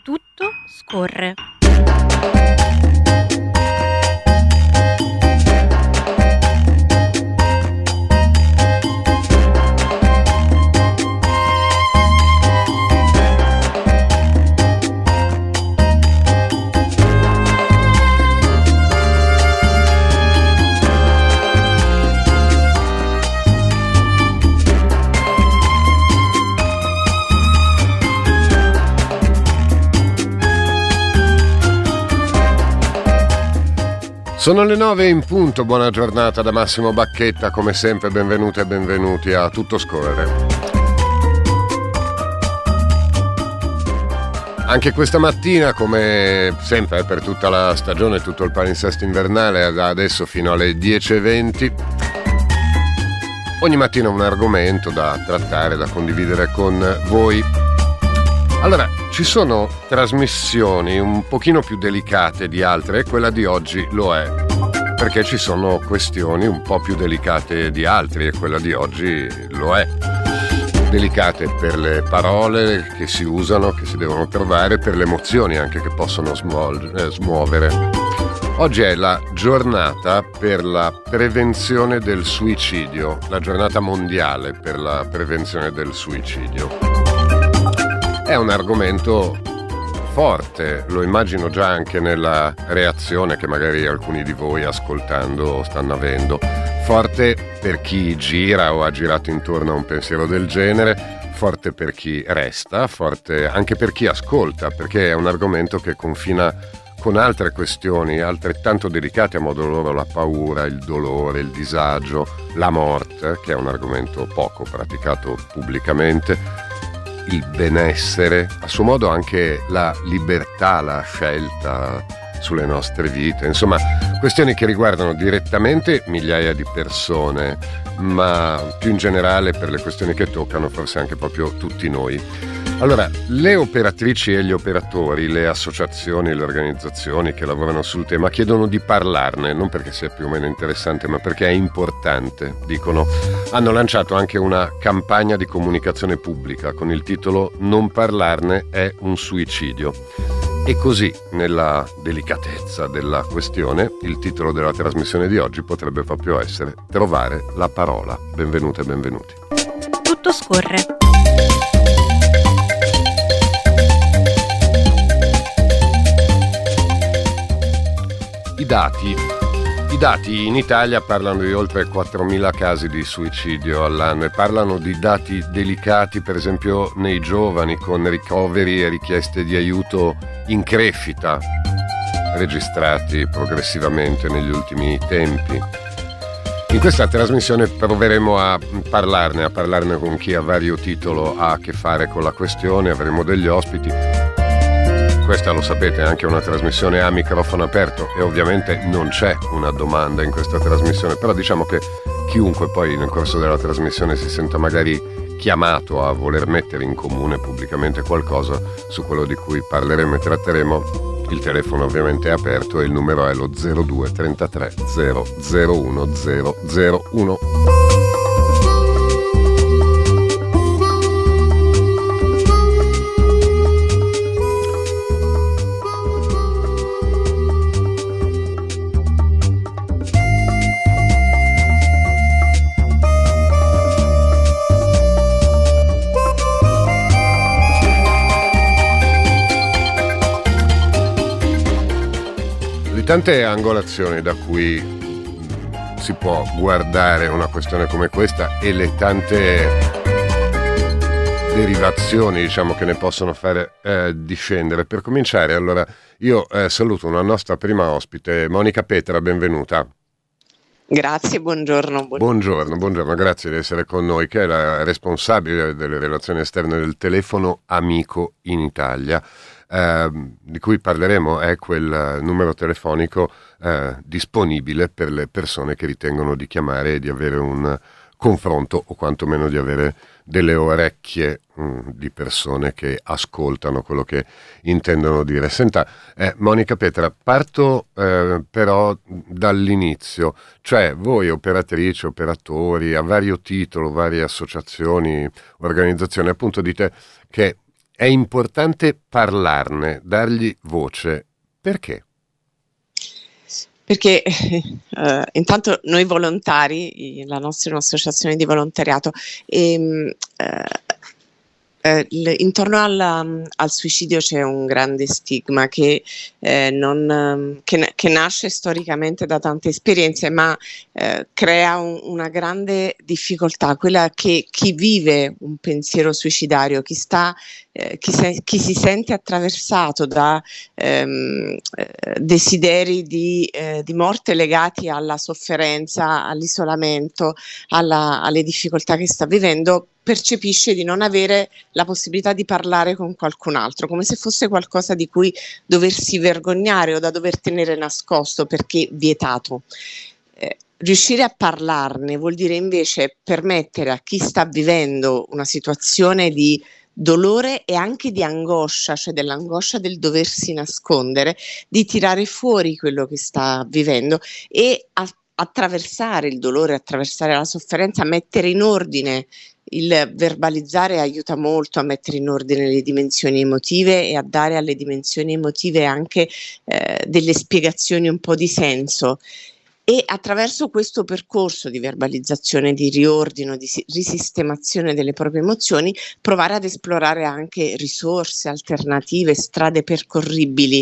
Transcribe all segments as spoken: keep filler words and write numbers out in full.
Tutto scorre. Sono le nove in punto, buona giornata da Massimo Bacchetta, come sempre benvenute e benvenuti a Tutto Scorre. Anche questa mattina, come sempre per tutta la stagione, tutto il palinsesto invernale, da adesso fino alle dieci e venti, ogni mattina un argomento da trattare, da condividere con voi. Allora, ci sono trasmissioni un pochino più delicate di altre e quella di oggi lo è, perché ci sono questioni un po' più delicate di altri e quella di oggi lo è. Delicate per le parole che si usano, che si devono trovare, per le emozioni anche che possono smuol- eh, smuovere. Oggi è la giornata per la prevenzione del suicidio, la giornata mondiale per la prevenzione del suicidio. È un argomento forte, lo immagino già anche nella reazione che magari alcuni di voi ascoltando stanno avendo. Forte per chi gira o ha girato intorno a un pensiero del genere, forte per chi resta, forte anche per chi ascolta, perché è un argomento che confina con altre questioni altrettanto delicate a modo loro: la paura, il dolore, il disagio, la morte, che è un argomento poco praticato pubblicamente, il benessere, a suo modo anche la libertà, la scelta sulle nostre vite, insomma questioni che riguardano direttamente migliaia di persone, ma più in generale per le questioni che toccano forse anche proprio tutti noi. Allora, le operatrici e gli operatori, le associazioni, le organizzazioni che lavorano sul tema chiedono di parlarne, non perché sia più o meno interessante, ma perché è importante, dicono. Hanno lanciato anche una campagna di comunicazione pubblica con il titolo "Non parlarne è un suicidio". E così, nella delicatezza della questione, il titolo della trasmissione di oggi potrebbe proprio essere "Trovare la parola". Benvenute e benvenuti. Tutto scorre. I dati, I dati in Italia parlano di oltre quattromila casi di suicidio all'anno e parlano di dati delicati, per esempio nei giovani, con ricoveri e richieste di aiuto in crescita, registrati progressivamente negli ultimi tempi. In questa trasmissione proveremo a parlarne, a parlarne con chi a vario titolo ha a che fare con la questione, avremo degli ospiti. Questa, lo sapete, è anche una trasmissione a microfono aperto e ovviamente non c'è una domanda in questa trasmissione, però diciamo che chiunque poi nel corso della trasmissione si senta magari chiamato a voler mettere in comune pubblicamente qualcosa su quello di cui parleremo e tratteremo, il telefono ovviamente è aperto e il numero è lo zero due trentatré zero zero uno zero zero uno. Tante angolazioni da cui si può guardare una questione come questa e le tante derivazioni, diciamo, che ne possono fare eh, discendere. Per cominciare, allora, io eh, saluto una nostra prima ospite, Monica Petra, benvenuta. Grazie, buongiorno. Buongiorno, buongiorno, grazie di essere con noi, che è la responsabile delle relazioni esterne del Telefono Amico in Italia. Eh, di cui parleremo è quel numero telefonico eh, disponibile per le persone che ritengono di chiamare e di avere un confronto o quantomeno di avere delle orecchie mh, di persone che ascoltano quello che intendono dire. Senta, eh, Monica Petra, parto eh, però dall'inizio, cioè voi operatrici, operatori, a vario titolo, varie associazioni, organizzazioni, appunto dite che è importante parlarne, dargli voce. Perché? Perché eh, intanto noi volontari, la nostra è un'associazione di volontariato, e, eh, eh, il- intorno al, um, al suicidio c'è un grande stigma che, eh, non, um, che, na- che nasce storicamente da tante esperienze, ma eh, crea un- una grande difficoltà, quella che chi vive un pensiero suicidario, chi sta, eh, chi, se- chi si sente attraversato da ehm, eh, desideri di, eh, di morte legati alla sofferenza, all'isolamento, alla- alle difficoltà che sta vivendo, percepisce di non avere la possibilità di parlare con qualcun altro, come se fosse qualcosa di cui doversi vergognare o da dover tenere nascosto perché vietato. Eh, riuscire a parlarne vuol dire invece permettere a chi sta vivendo una situazione di dolore e anche di angoscia, cioè dell'angoscia del doversi nascondere, di tirare fuori quello che sta vivendo e a- attraversare il dolore, attraversare la sofferenza, mettere in ordine. Il verbalizzare aiuta molto a mettere in ordine le dimensioni emotive e a dare alle dimensioni emotive anche eh, delle spiegazioni, un po' di senso. E attraverso questo percorso di verbalizzazione, di riordino, di si- risistemazione delle proprie emozioni, provare ad esplorare anche risorse alternative, strade percorribili.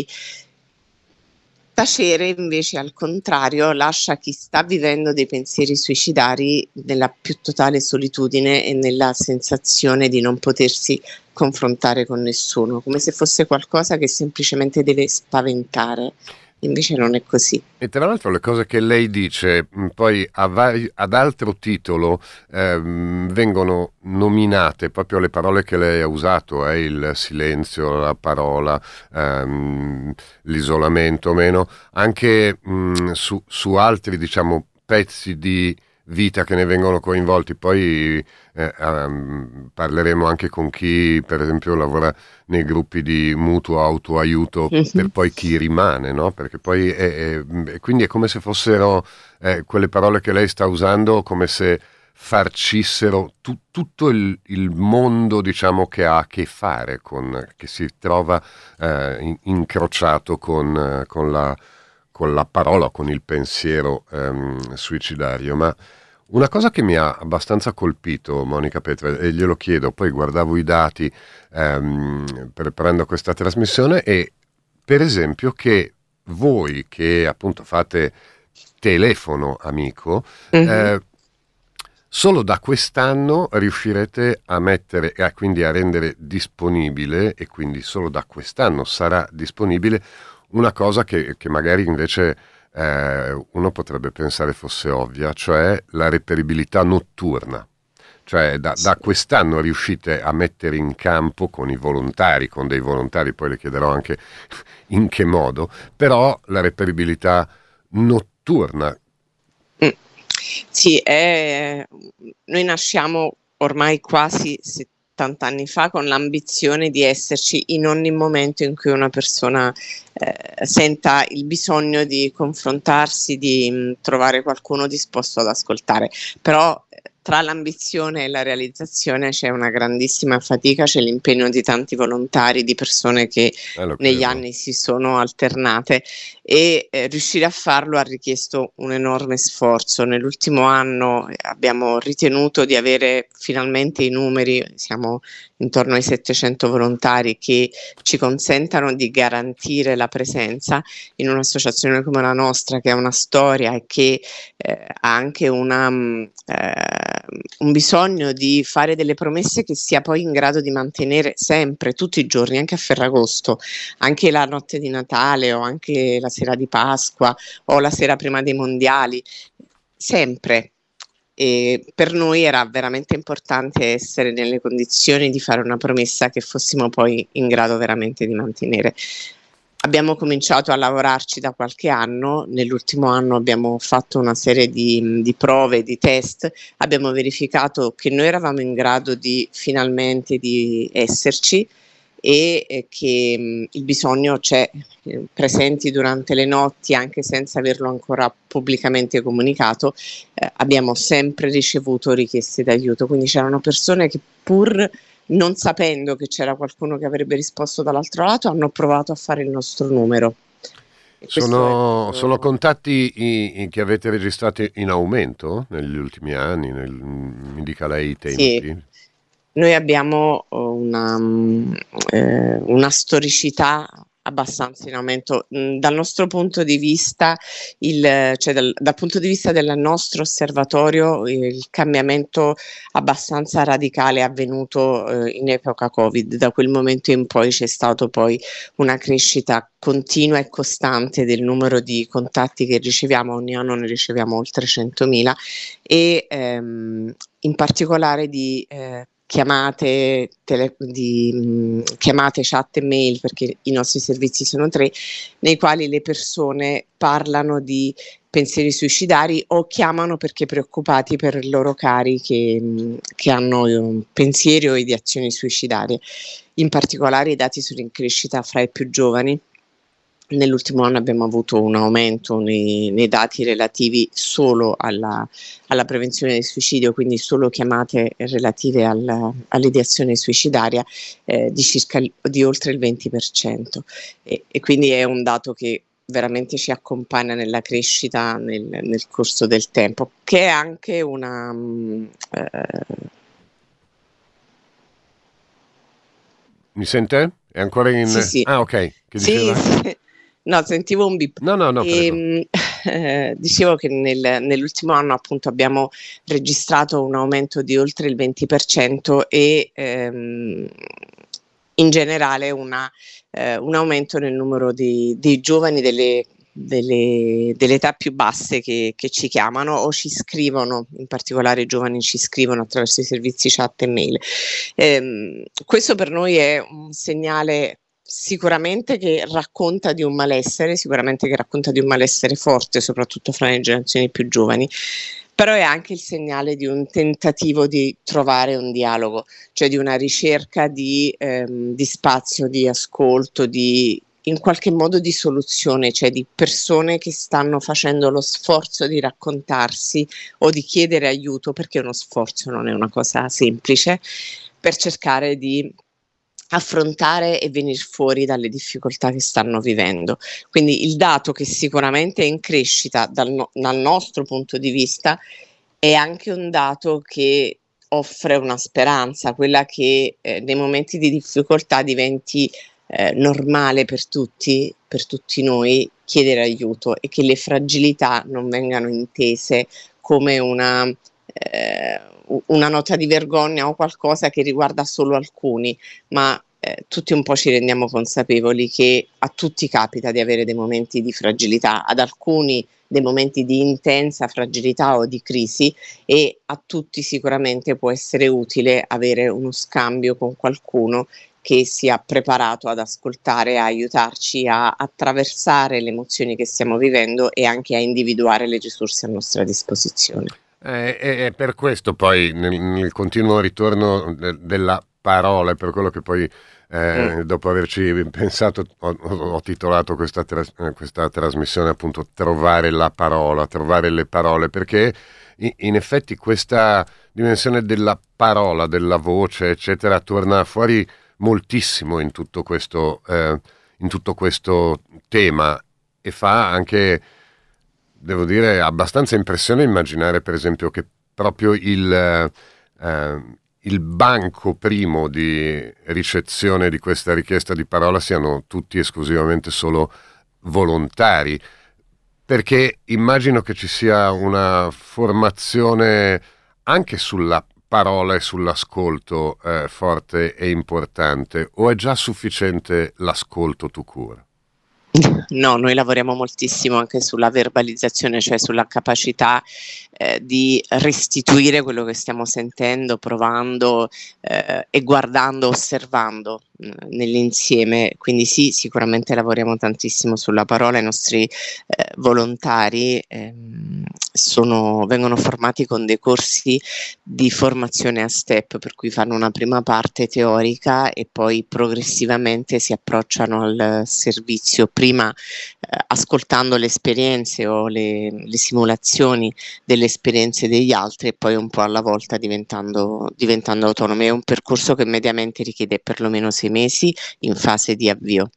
Tacere invece, al contrario, lascia chi sta vivendo dei pensieri suicidari nella più totale solitudine e nella sensazione di non potersi confrontare con nessuno, come se fosse qualcosa che semplicemente deve spaventare. Invece non è così. E tra l'altro le cose che lei dice mh, poi a vari- ad altro titolo ehm, vengono nominate proprio le parole che lei ha usato, eh, il silenzio, la parola, ehm, l'isolamento o meno, anche mh, su, su altri, diciamo, pezzi di vita che ne vengono coinvolti. Poi eh, ehm, parleremo anche con chi, per esempio, lavora nei gruppi di mutuo autoaiuto, per Mhm. poi chi rimane, no? Perché poi è, è- quindi è come se fossero eh, quelle parole che lei sta usando, come se farcissero tu- tutto il, il mondo, diciamo, che ha a che fare con, che si trova eh, in- incrociato con, eh, con la, con la parola, con il pensiero ehm, suicidario. Ma una cosa che mi ha abbastanza colpito, Monica Petra, e glielo chiedo, poi guardavo i dati ehm, preparando questa trasmissione, e per esempio che voi che appunto fate telefono amico, Mhm. eh, solo da quest'anno riuscirete a mettere e a- quindi a rendere disponibile, e quindi solo da quest'anno sarà disponibile una cosa che, che magari invece eh, uno potrebbe pensare fosse ovvia, cioè la reperibilità notturna. Cioè da, da quest'anno riuscite a mettere in campo con i volontari, con dei volontari, poi le chiederò anche in che modo, però la reperibilità notturna. Mm. Sì, è- noi nasciamo ormai quasi settanta anni fa con l'ambizione di esserci in ogni momento in cui una persona eh, senta il bisogno di confrontarsi, di mh, trovare qualcuno disposto ad ascoltare. Però eh, tra l'ambizione e la realizzazione c'è una grandissima fatica, c'è l'impegno di tanti volontari, di persone che Eh, lo negli credo. anni si sono alternate e eh, riuscire a farlo ha richiesto un enorme sforzo. Nell'ultimo anno eh, abbiamo ritenuto di avere finalmente i numeri, siamo intorno ai settecento volontari che ci consentano di garantire la presenza in un'associazione come la nostra, che ha una storia e che eh, ha anche una, mh, eh, un bisogno di fare delle promesse che sia poi in grado di mantenere sempre, tutti i giorni, anche a Ferragosto, anche la notte di Natale o anche la sera di Pasqua o la sera prima dei mondiali, sempre. E per noi era veramente importante essere nelle condizioni di fare una promessa che fossimo poi in grado veramente di mantenere. Abbiamo cominciato a lavorarci da qualche anno, nell'ultimo anno abbiamo fatto una serie di, di prove, di test, abbiamo verificato che noi eravamo in grado di finalmente di esserci e eh, che mh, il bisogno c'è, eh, presenti durante le notti anche senza averlo ancora pubblicamente comunicato, eh, abbiamo sempre ricevuto richieste d'aiuto, quindi c'erano persone che pur non sapendo che c'era qualcuno che avrebbe risposto dall'altro lato, hanno provato a fare il nostro numero. E questo è Sono, proprio- sono contatti i- i- che avete registrato in aumento negli ultimi anni? Nel- mi dica lei i tempi. Sì. Noi abbiamo una, mm, eh, una storicità abbastanza in aumento. Mm, Dal nostro punto di vista, il, cioè dal, dal punto di vista del nostro osservatorio, il cambiamento abbastanza radicale è avvenuto eh, in epoca Covid. Da quel momento in poi c'è stato poi una crescita continua e costante del numero di contatti che riceviamo. Ogni anno ne riceviamo oltre centomila e ehm, in particolare di eh, chiamate, tele, di, mh, chiamate, chat e mail, perché i nostri servizi sono tre, nei quali le persone parlano di pensieri suicidari o chiamano perché preoccupati per i loro cari che, mh, che hanno eh, pensieri o ideazioni suicidarie. In particolare i dati sono in crescita fra i più giovani. Nell'ultimo anno abbiamo avuto un aumento nei, nei dati relativi solo alla, alla prevenzione del suicidio, quindi solo chiamate relative al, all'ideazione suicidaria eh, di circa di oltre il venti per cento e, e quindi è un dato che veramente ci accompagna nella crescita nel, nel corso del tempo, che è anche una mh, eh, Mi sente? È ancora in... sì, sì. Ah, ok. Che Sì, diceva? sì. No, sentivo un bip. No, no, no, prego. E, eh, dicevo che nel- nell'ultimo anno appunto abbiamo registrato un aumento di oltre il venti per cento e ehm, in generale una, eh, un aumento nel numero di, dei giovani delle, delle, delle età più basse che, che ci chiamano o ci scrivono, in particolare i giovani ci scrivono attraverso i servizi chat e mail. Ehm, questo per noi è un segnale sicuramente che racconta di un malessere, sicuramente che racconta di un malessere forte, soprattutto fra le generazioni più giovani, però è anche il segnale di un tentativo di trovare un dialogo, cioè di una ricerca di, ehm, di spazio, di ascolto, di in qualche modo di soluzione, cioè di persone che stanno facendo lo sforzo di raccontarsi o di chiedere aiuto, perché uno sforzo non è una cosa semplice, per cercare di affrontare e venire fuori dalle difficoltà che stanno vivendo. Quindi il dato che sicuramente è in crescita dal, no- dal nostro punto di vista è anche un dato che offre una speranza, quella che eh, nei momenti di difficoltà diventi eh, normale per tutti, per tutti noi, chiedere aiuto e che le fragilità non vengano intese come una, eh, una nota di vergogna o qualcosa che riguarda solo alcuni, ma eh, tutti un po' ci rendiamo consapevoli che a tutti capita di avere dei momenti di fragilità, ad alcuni dei momenti di intensa fragilità o di crisi, e a tutti sicuramente può essere utile avere uno scambio con qualcuno che sia preparato ad ascoltare, a aiutarci a attraversare le emozioni che stiamo vivendo e anche a individuare le risorse a nostra disposizione. Eh, E e per questo poi nel, nel continuo ritorno de- della parola, per quello che poi eh, Mm. dopo averci pensato ho, ho- ho titolato questa, tras- eh, questa trasmissione appunto Trovare la parola, trovare le parole, perché i- in effetti questa dimensione della parola, della voce, eccetera, torna fuori moltissimo in tutto questo, eh, in tutto questo tema e fa anche, devo dire, abbastanza impressione immaginare per esempio che proprio il, eh, il banco primo di ricezione di questa richiesta di parola siano tutti esclusivamente solo volontari, perché immagino che ci sia una formazione anche sulla parola e sull'ascolto eh, forte e importante, o è già sufficiente l'ascolto tout court? No, noi lavoriamo moltissimo anche sulla verbalizzazione, cioè sulla capacità eh, di restituire quello che stiamo sentendo, provando eh, e guardando, osservando. mh, nell'insieme. Quindi sì, sicuramente lavoriamo tantissimo sulla parola. I nostri eh, volontari ehm, sono, vengono formati con dei corsi di formazione a step, per cui fanno una prima parte teorica e poi progressivamente si approcciano al servizio, prima eh, ascoltando le esperienze o le, le simulazioni delle esperienze degli altri e poi un po' alla volta diventando, diventando autonomi. È un percorso che mediamente richiede perlomeno sei mesi in fase di avvio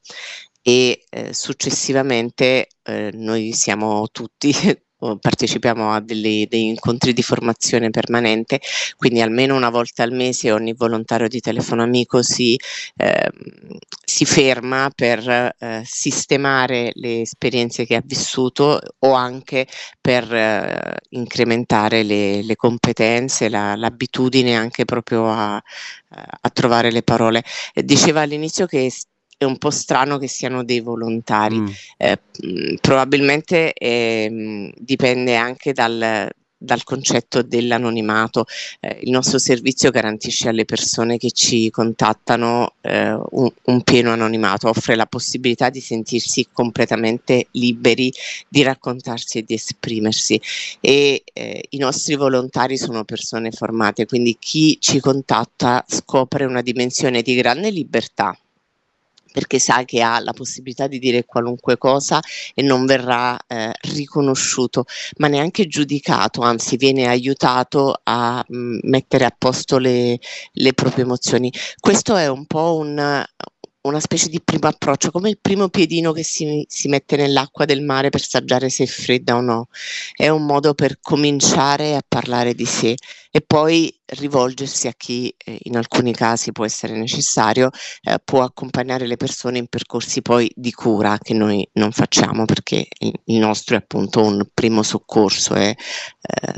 e eh, successivamente eh, noi siamo tutti o partecipiamo a delle, degli incontri di formazione permanente, quindi almeno una volta al mese ogni volontario di Telefono Amico si, eh, si ferma per eh, sistemare le esperienze che ha vissuto o anche per eh, incrementare le, le competenze, la, l'abitudine anche proprio a, a trovare le parole. Eh, diceva all'inizio che è un po' strano che siano dei volontari, Mm. eh, mh, probabilmente eh, dipende anche dal, dal concetto dell'anonimato. Eh, il nostro servizio garantisce alle persone che ci contattano eh, un, un pieno anonimato, offre la possibilità di sentirsi completamente liberi di raccontarsi e di esprimersi e eh, i nostri volontari sono persone formate, quindi chi ci contatta scopre una dimensione di grande libertà, perché sa che ha la possibilità di dire qualunque cosa e non verrà eh, riconosciuto, ma neanche giudicato, anzi viene aiutato a mh, mettere a posto le, le proprie emozioni. Questo è un po' un, una specie di primo approccio, come il primo piedino che si, si mette nell'acqua del mare per saggiare se è fredda o no. È un modo per cominciare a parlare di sé e poi rivolgersi a chi eh, in alcuni casi può essere necessario, eh, può accompagnare le persone in percorsi poi di cura che noi non facciamo, perché il, il nostro è appunto un primo soccorso. È, ehm,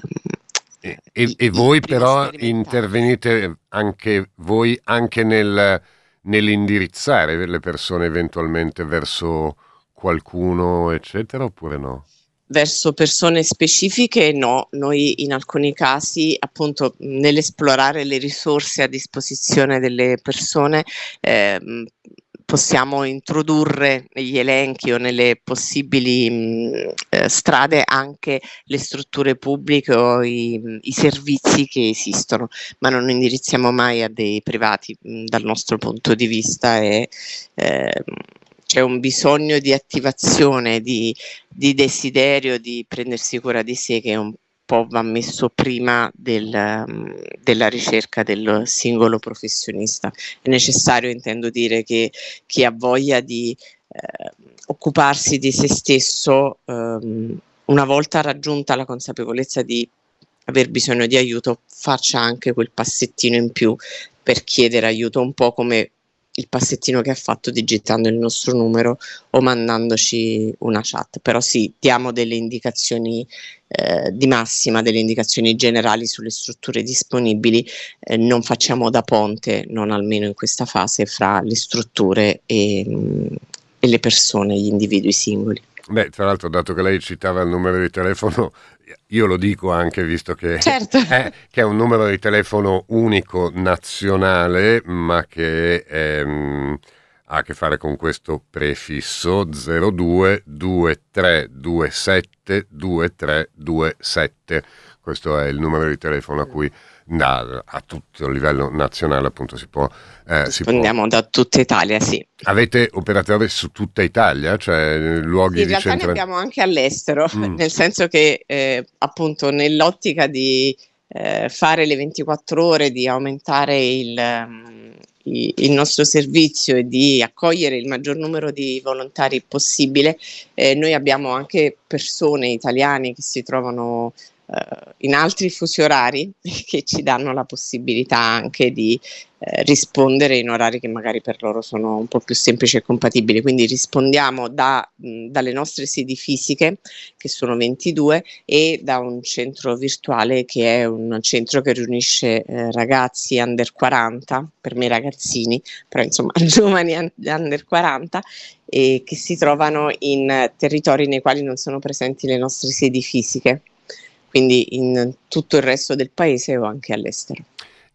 E, e- i- e i voi primi però sperimentali. intervenite anche voi anche nel, nell'indirizzare le persone eventualmente verso qualcuno, eccetera, oppure no? Verso persone specifiche no, noi in alcuni casi appunto nell'esplorare le risorse a disposizione delle persone ehm, possiamo introdurre negli elenchi o nelle possibili mh, eh, strade anche le strutture pubbliche o i, i servizi che esistono, ma non indirizziamo mai a dei privati. Mh, dal nostro punto di vista è, ehm, c'è un bisogno di attivazione, di di desiderio di prendersi cura di sé che un po' va messo prima del, um, della ricerca del singolo professionista. È necessario, intendo dire, che chi ha voglia di eh, occuparsi di se stesso, um, una volta raggiunta la consapevolezza di aver bisogno di aiuto, faccia anche quel passettino in più per chiedere aiuto, un po' come il passettino che ha fatto digitando il nostro numero o mandandoci una chat. Però sì, diamo delle indicazioni eh, di massima, delle indicazioni generali sulle strutture disponibili, eh, non facciamo da ponte, non almeno in questa fase, fra le strutture e, mh, e le persone, gli individui singoli. Beh, tra l'altro, dato che lei citava il numero di telefono, io lo dico anche visto che, Certo. è, che è un numero di telefono unico nazionale, ma che ehm, ha a che fare con questo prefisso zero due due tre due sette due tre due sette. Questo è il numero di telefono a cui da, a tutto il livello nazionale appunto si può... Eh, si può... Rispondiamo da tutta Italia, sì. Avete operatori su tutta Italia, cioè luoghi In di realtà centro... ne abbiamo anche all'estero, Mm. nel senso che eh, appunto nell'ottica di eh, fare le ventiquattro ore, di aumentare il, um, i- il nostro servizio e di accogliere il maggior numero di volontari possibile, eh, noi abbiamo anche persone italiane che si trovano eh, in altri fusi orari che ci danno la possibilità anche di eh, rispondere in orari che magari per loro sono un po' più semplici e compatibili. Quindi rispondiamo da, mh, dalle nostre sedi fisiche, che sono ventidue, e da un centro virtuale che è un centro che riunisce eh, ragazzi under quaranta, per me ragazzini, però insomma giovani un- under quaranta, e che si trovano in eh, territori nei quali non sono presenti le nostre sedi fisiche, quindi in tutto il resto del paese o anche all'estero.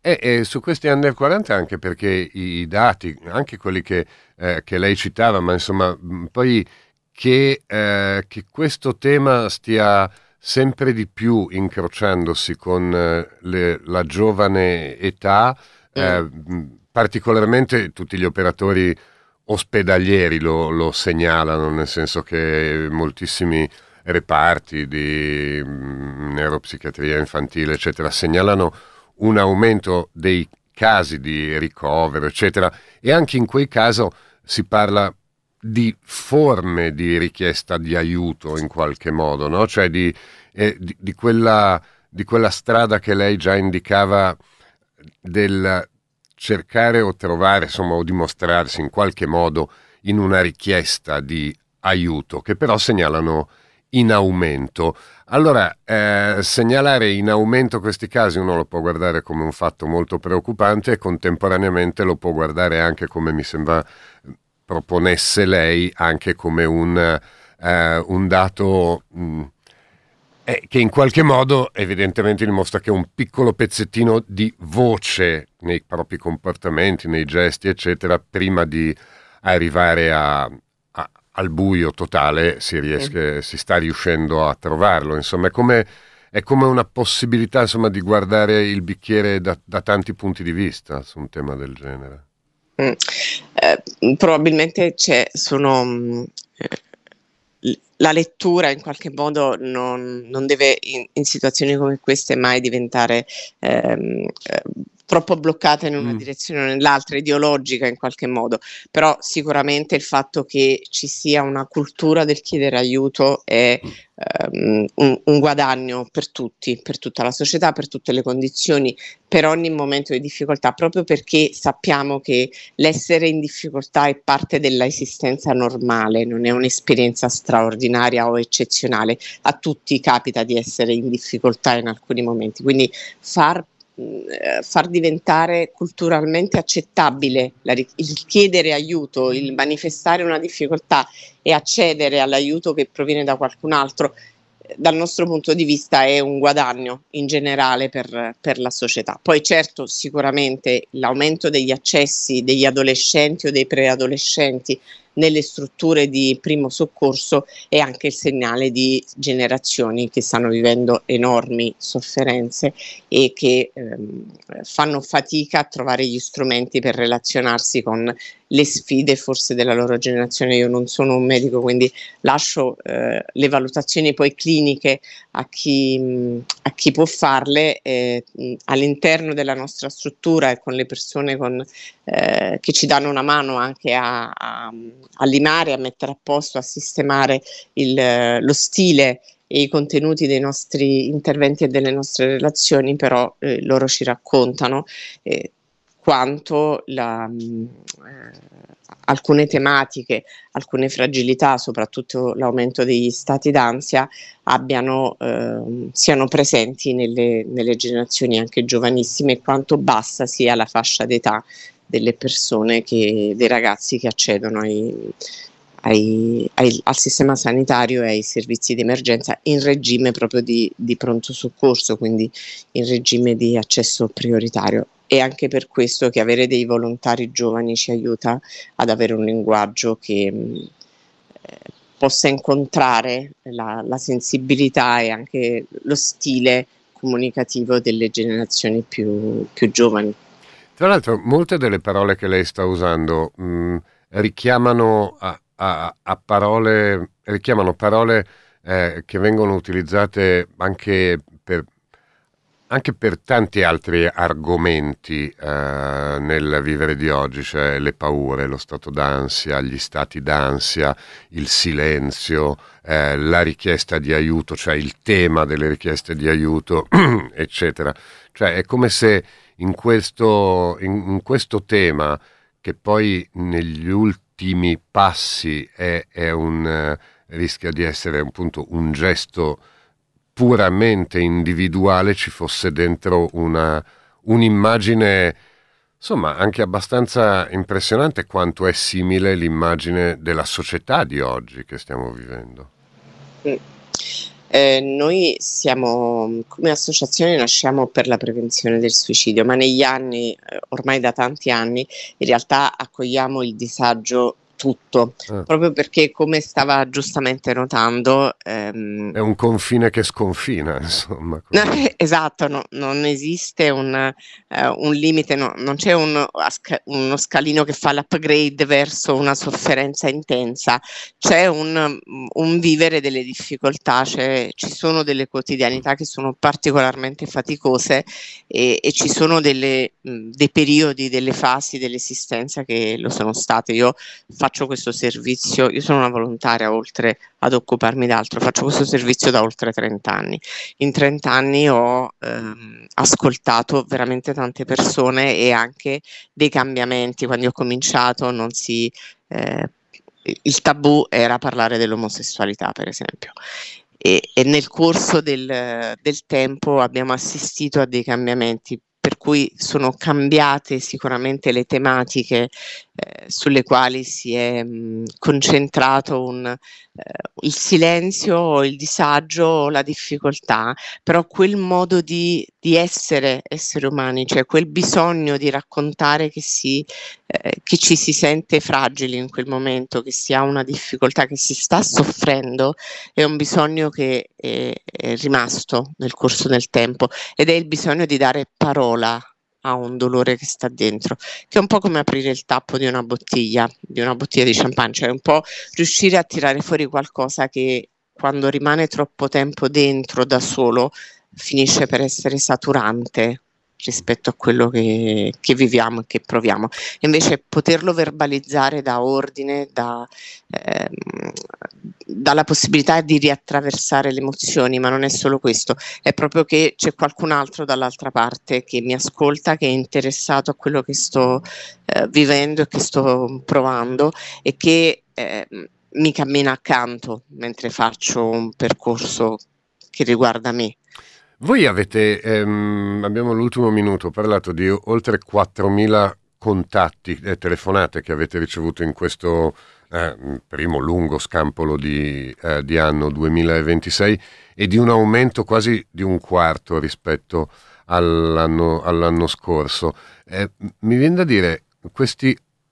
E, e su questi under quaranta, anche perché i, i dati, anche quelli che, eh, che lei citava, ma insomma, mh, poi che, eh, che questo tema stia sempre di più incrociandosi con eh, le, la giovane età, eh, mh, particolarmente tutti gli operatori ospedalieri lo, lo segnalano, nel senso che moltissimi reparti di mh, neuropsichiatria infantile, eccetera, segnalano un aumento dei casi di ricovero, eccetera, e anche in quei casi si parla di forme di richiesta di aiuto in qualche modo, no? Cioè di, eh, di, di, quella, di quella strada che lei già indicava del cercare o trovare, insomma, o dimostrarsi in qualche modo in una richiesta di aiuto, che però segnalano in aumento. Allora, eh, segnalare in aumento questi casi uno lo può guardare come un fatto molto preoccupante e contemporaneamente lo può guardare anche, come mi sembra proponesse lei, anche come un, eh, un dato mh, eh, che in qualche modo evidentemente dimostra che un piccolo pezzettino di voce nei propri comportamenti, nei gesti, eccetera, prima di arrivare a al buio totale si riesce, si sta riuscendo a trovarlo, insomma è come, è come una possibilità, insomma, di guardare il bicchiere da, da tanti punti di vista su un tema del genere. Mm. Eh, probabilmente c'è, sono mm, eh, la lettura in qualche modo non, non deve in, in situazioni come queste mai diventare ehm, eh, troppo bloccata in una Mm. direzione o nell'altra, ideologica in qualche modo, però sicuramente il fatto che ci sia una cultura del chiedere aiuto è um, un, un guadagno per tutti, per tutta la società, per tutte le condizioni, per ogni momento di difficoltà, proprio perché sappiamo che l'essere in difficoltà è parte dell'esistenza normale, non è un'esperienza straordinaria o eccezionale, a tutti capita di essere in difficoltà in alcuni momenti, quindi far far diventare culturalmente accettabile la, il chiedere aiuto, il manifestare una difficoltà e accedere all'aiuto che proviene da qualcun altro, dal nostro punto di vista è un guadagno in generale per, per la società. Poi certo, sicuramente l'aumento degli accessi degli adolescenti o dei preadolescenti nelle strutture di primo soccorso è anche il segnale di generazioni che stanno vivendo enormi sofferenze e che ehm, fanno fatica a trovare gli strumenti per relazionarsi con le sfide forse della loro generazione. Io non sono un medico, quindi lascio eh, le valutazioni poi cliniche a chi, mh, a chi può farle eh, mh, all'interno della nostra struttura e con le persone con, eh, che ci danno una mano anche a, a, a limare, a mettere a posto, a sistemare il, lo stile e i contenuti dei nostri interventi e delle nostre relazioni, però eh, loro ci raccontano eh, quanto la, mh, eh, alcune tematiche, alcune fragilità, soprattutto l'aumento degli stati d'ansia, abbiano, eh, siano presenti nelle, nelle generazioni anche giovanissime e quanto bassa sia la fascia d'età delle persone, che, dei ragazzi che accedono ai, ai, ai, al sistema sanitario e ai servizi di emergenza in regime proprio di, di pronto soccorso, quindi in regime di accesso prioritario. È anche per questo che avere dei volontari giovani ci aiuta ad avere un linguaggio che eh, possa incontrare la, la sensibilità e anche lo stile comunicativo delle generazioni più, più giovani. Tra l'altro, molte delle parole che lei sta usando mh, richiamano a, a, a parole, richiamano parole eh, che vengono utilizzate anche per anche per tanti altri argomenti eh, nel vivere di oggi, cioè le paure, lo stato d'ansia, gli stati d'ansia, il silenzio, eh, la richiesta di aiuto, cioè il tema delle richieste di aiuto, eccetera. Cioè è come se in questo, in, in questo tema, che poi negli ultimi passi è, è un, eh, rischia di essere appunto un gesto puramente individuale, ci fosse dentro una, un'immagine, insomma, anche abbastanza impressionante quanto è simile l'immagine della società di oggi che stiamo vivendo. Eh, noi siamo, come associazione, nasciamo per la prevenzione del suicidio, ma negli anni, eh, ormai da tanti anni, in realtà accogliamo il disagio tutto, Ah, proprio perché, come stava giustamente notando, ehm, è un confine che sconfina, insomma. Così. esatto, no- non esiste un, eh, un limite, no- non c'è un- asca- uno scalino che fa l'upgrade verso una sofferenza intensa, c'è un, un vivere delle difficoltà, cioè ci sono delle quotidianità che sono particolarmente faticose e, e ci sono delle, mh, dei periodi, delle fasi dell'esistenza che lo sono state. Io faccio questo servizio, io sono una volontaria oltre ad occuparmi d'altro, faccio questo servizio da oltre trenta anni. In trenta anni ho ehm, ascoltato veramente tante persone e anche dei cambiamenti. Quando ho cominciato non si, eh, il tabù era parlare dell'omosessualità, per esempio. E, e nel corso del, del tempo abbiamo assistito a dei cambiamenti, per cui sono cambiate sicuramente le tematiche eh, sulle quali si è mh, concentrato un, eh, il silenzio o il disagio o la difficoltà, però quel modo di, di essere esseri umani, cioè quel bisogno di raccontare che, si, eh, che ci si sente fragili in quel momento, che si ha una difficoltà, che si sta soffrendo, è un bisogno che è, è rimasto nel corso del tempo ed è il bisogno di dare parola a un dolore che sta dentro, che è un po' come aprire il tappo di una bottiglia, di una bottiglia di champagne, cioè un po' riuscire a tirare fuori qualcosa che quando rimane troppo tempo dentro da solo finisce per essere saturante rispetto a quello che, che viviamo e che proviamo. Invece poterlo verbalizzare dà ordine, dà, ehm, dà la possibilità di riattraversare le emozioni, ma non è solo questo, è proprio che c'è qualcun altro dall'altra parte che mi ascolta, che è interessato a quello che sto eh, vivendo e che sto provando e che eh, mi cammina accanto mentre faccio un percorso che riguarda me. Voi avete, ehm, abbiamo l'ultimo minuto, parlato di oltre quattromila contatti e telefonate che avete ricevuto in questo eh, primo lungo scampolo di, eh, di anno duemilaventisei e di un aumento quasi di un quarto rispetto all'anno, all'anno scorso. Eh, mi viene da dire, questi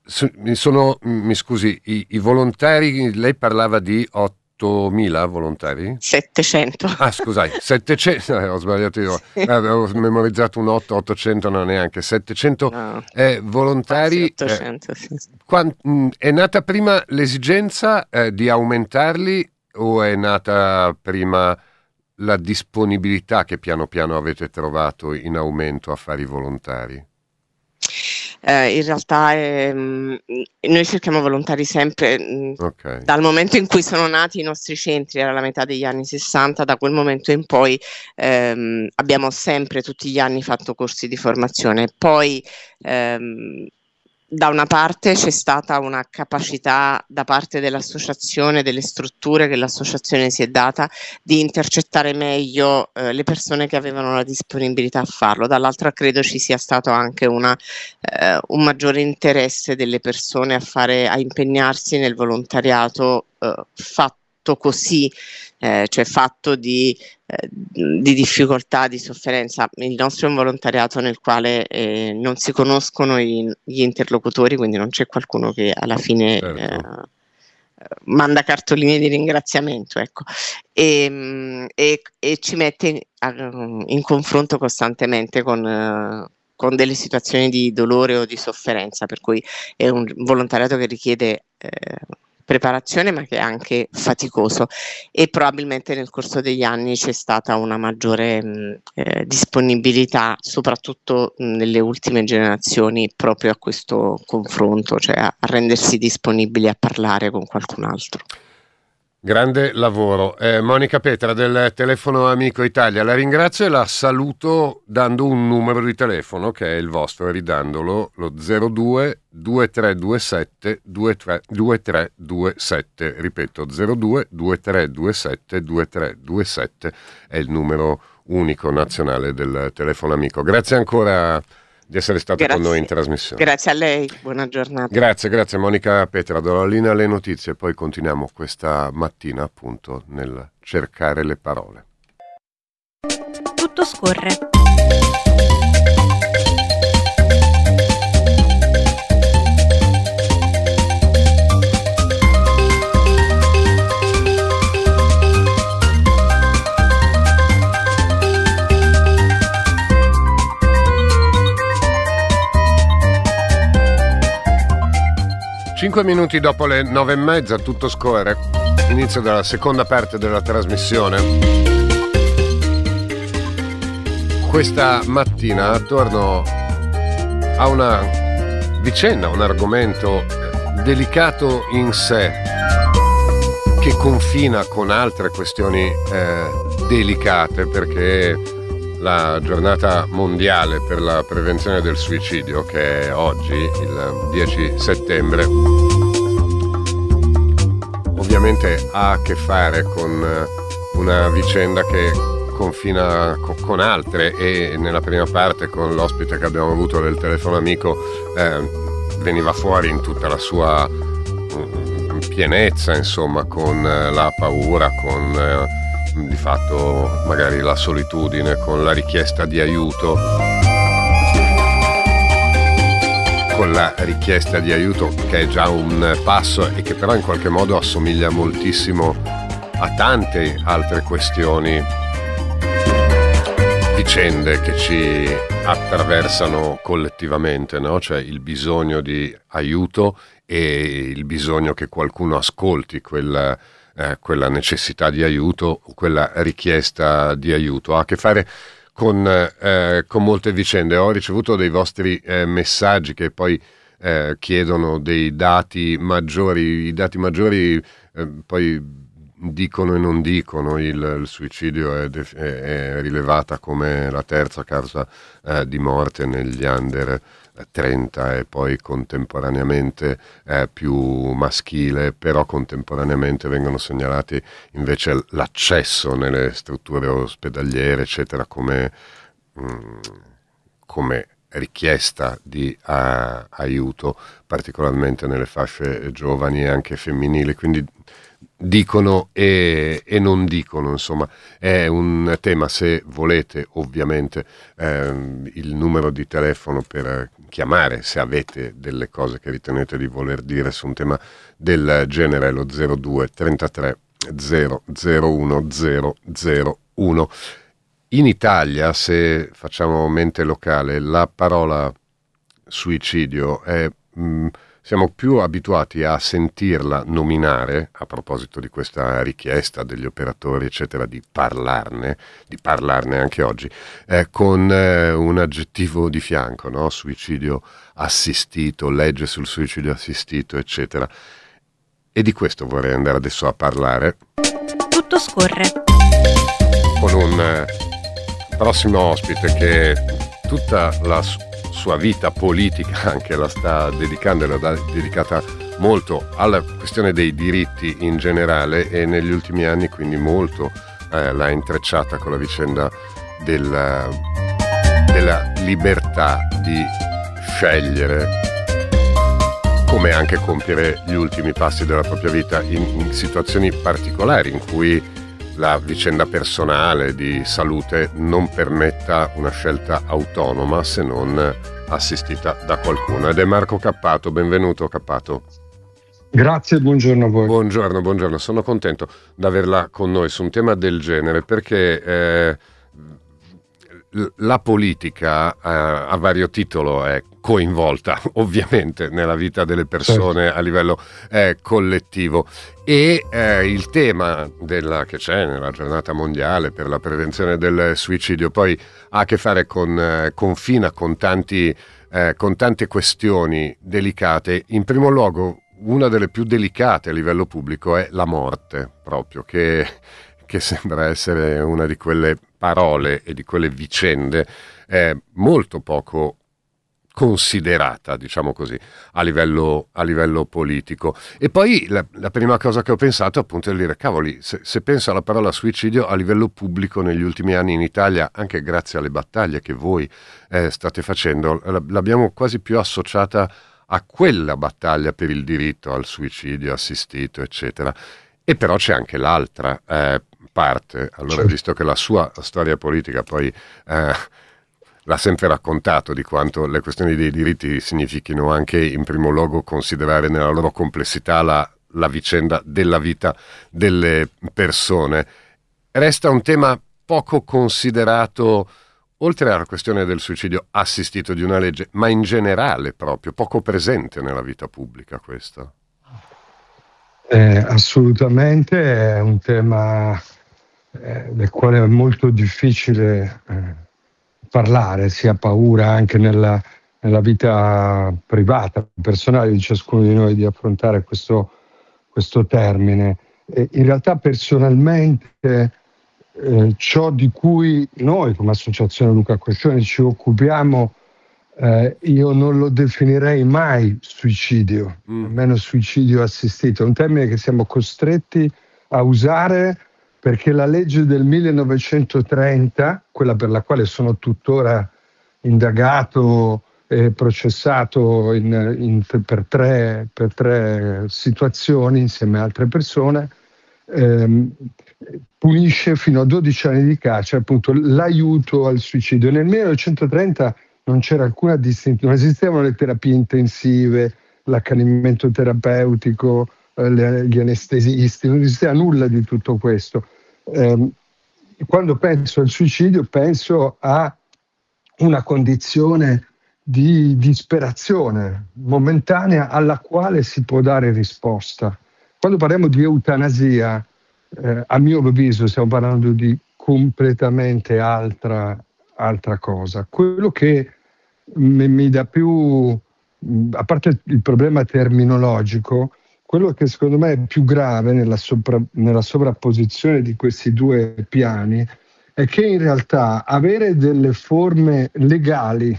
sono, mi scusi, i, i volontari, lei parlava di ottomila volontari? settecento. Ah, scusai, settecento, eh, ho sbagliato io, eh, ho memorizzato un otto, ottocento, no neanche, settecento No, eh, volontari. quasi ottocento, eh, sì. quan- mh, è nata prima l'esigenza eh, di aumentarli o è nata prima la disponibilità che piano piano avete trovato in aumento a fare i volontari? Eh, in realtà ehm, noi cerchiamo volontari sempre, mh, Ok. dal momento in cui sono nati i nostri centri, era la metà degli anni sessanta, da quel momento in poi ehm, abbiamo sempre tutti gli anni fatto corsi di formazione. Poi ehm, da una parte c'è stata una capacità da parte dell'associazione, delle strutture che l'associazione si è data di intercettare meglio eh, le persone che avevano la disponibilità a farlo, dall'altra credo ci sia stato anche una, eh, un maggiore interesse delle persone a fare, a impegnarsi nel volontariato eh, fatto così, eh, cioè fatto di, eh, di difficoltà, di sofferenza. Il nostro è un volontariato nel quale eh, non si conoscono i, gli interlocutori, quindi non c'è qualcuno che alla fine Certo. eh, manda cartoline di ringraziamento, ecco, e, e, e ci mette in, in confronto costantemente con, eh, con delle situazioni di dolore o di sofferenza, per cui è un volontariato che richiede eh, preparazione ma che è anche faticoso e probabilmente nel corso degli anni c'è stata una maggiore mh, eh, disponibilità soprattutto mh, nelle ultime generazioni proprio a questo confronto, cioè a, a rendersi disponibili a parlare con qualcun altro. Grande lavoro. Eh, Monica Petra del Telefono Amico Italia, la ringrazio e la saluto dando un numero di telefono che è il vostro, ridandolo, lo zero due due tre due sette due tre due tre due sette, ripeto zero due due tre due sette due tre due sette è il numero unico nazionale del Telefono Amico. Grazie ancora di essere stata Grazie. con noi in trasmissione. Grazie a lei, buona giornata. Grazie, grazie Monica Petera. Do la linea alle notizie e poi continuiamo questa mattina appunto nel cercare le parole. Tutto scorre. Cinque minuti dopo le nove e mezza, tutto scorre. Inizio della seconda parte della trasmissione. Questa mattina torno a una vicenda, un argomento delicato in sé, che confina con altre questioni eh, delicate, perché la giornata mondiale per la prevenzione del suicidio, che è oggi, il dieci settembre, ovviamente ha a che fare con una vicenda che confina co- con altre, e nella prima parte con l'ospite che abbiamo avuto del telefono amico eh, veniva fuori in tutta la sua mm, pienezza, insomma, con eh, la paura, con eh, di fatto magari la solitudine, con la richiesta di aiuto, con la richiesta di aiuto che è già un passo e che però in qualche modo assomiglia moltissimo a tante altre questioni, vicende che ci attraversano collettivamente, no? Cioè il bisogno di aiuto e il bisogno che qualcuno ascolti quel Eh, quella necessità di aiuto, quella richiesta di aiuto. Ha a che fare con, eh, con molte vicende. Ho ricevuto dei vostri eh, messaggi che poi eh, chiedono dei dati maggiori. I dati maggiori eh, poi dicono e non dicono. Il, il suicidio è, def- è rilevata come la terza causa eh, di morte negli under trenta, e poi contemporaneamente eh, più maschile, però contemporaneamente vengono segnalati invece l'accesso nelle strutture ospedaliere eccetera come, mh, come richiesta di uh, aiuto, particolarmente nelle fasce giovani e anche femminili, quindi dicono e, e non dicono, insomma è un tema. Se volete ovviamente ehm, il numero di telefono per chiamare, se avete delle cose che ritenete di voler dire su un tema del genere, è lo zero due trentatré zero zero uno zero zero uno. In Italia, se facciamo mente locale, la parola suicidio è mh, siamo più abituati a sentirla nominare, a proposito di questa richiesta degli operatori, eccetera, di parlarne, di parlarne anche oggi, eh, con eh, un aggettivo di fianco, no? Suicidio assistito, legge sul suicidio assistito, eccetera. E di questo vorrei andare adesso a parlare. Tutto scorre. Con un eh, prossimo ospite che tutta la sua vita politica anche la sta dedicando, e l'ha dedicata molto alla questione dei diritti in generale, e negli ultimi anni quindi molto eh, l'ha intrecciata con la vicenda della, della libertà di scegliere come anche compiere gli ultimi passi della propria vita in, in situazioni particolari in cui la vicenda personale di salute non permetta una scelta autonoma se non assistita da qualcuno. Ed è Marco Cappato. Benvenuto Cappato. Grazie, buongiorno a voi. Buongiorno, buongiorno. Sono contento di averla con noi su un tema del genere, perché eh, la politica eh, a vario titolo è coinvolta ovviamente nella vita delle persone, certo, a livello eh, collettivo, e eh, il tema della, che c'è nella giornata mondiale per la prevenzione del suicidio poi ha a che fare con eh, confina con tanti eh, con tante questioni delicate. In primo luogo, una delle più delicate a livello pubblico è la morte, proprio, che che sembra essere una di quelle parole e di quelle vicende eh, molto poco considerata, diciamo così, a livello, a livello politico. E poi la, la prima cosa che ho pensato appunto è dire, cavoli, se, se penso alla parola suicidio a livello pubblico negli ultimi anni in Italia, anche grazie alle battaglie che voi eh, state facendo, l'abbiamo quasi più associata a quella battaglia per il diritto al suicidio assistito, eccetera. E però c'è anche l'altra eh, parte. Allora, certo. Visto che la sua storia politica poi eh, l'ha sempre raccontato di quanto le questioni dei diritti significhino anche in primo luogo considerare nella loro complessità la, la vicenda della vita delle persone, resta un tema poco considerato, oltre alla questione del suicidio assistito di una legge, ma in generale proprio poco presente nella vita pubblica questo. Eh, assolutamente, è un tema eh, del quale è molto difficile eh, parlare, si ha paura anche nella, nella vita privata, personale di ciascuno di noi di affrontare questo, questo termine. E in realtà personalmente eh, ciò di cui noi come Associazione Luca Coscioni ci occupiamo, Eh, io non lo definirei mai suicidio, mm. almeno suicidio assistito. È un termine che siamo costretti a usare perché la legge del millenovecentotrenta, quella per la quale sono tuttora indagato e processato in, in, per, tre, per tre situazioni insieme a altre persone, ehm, punisce fino a dodici anni di carcere appunto l'aiuto al suicidio. Nel millenovecentotrenta non c'era alcuna distinzione, non esistevano le terapie intensive, l'accanimento terapeutico, eh, le, gli anestesisti, non esisteva nulla di tutto questo. Eh, quando penso al suicidio penso a una condizione di disperazione momentanea alla quale si può dare risposta. Quando parliamo di eutanasia, eh, a mio avviso stiamo parlando di completamente altra altra cosa. Quello che mi, mi dà più, a parte il problema terminologico, quello che secondo me è più grave nella, sopra, nella sovrapposizione di questi due piani è che in realtà avere delle forme legali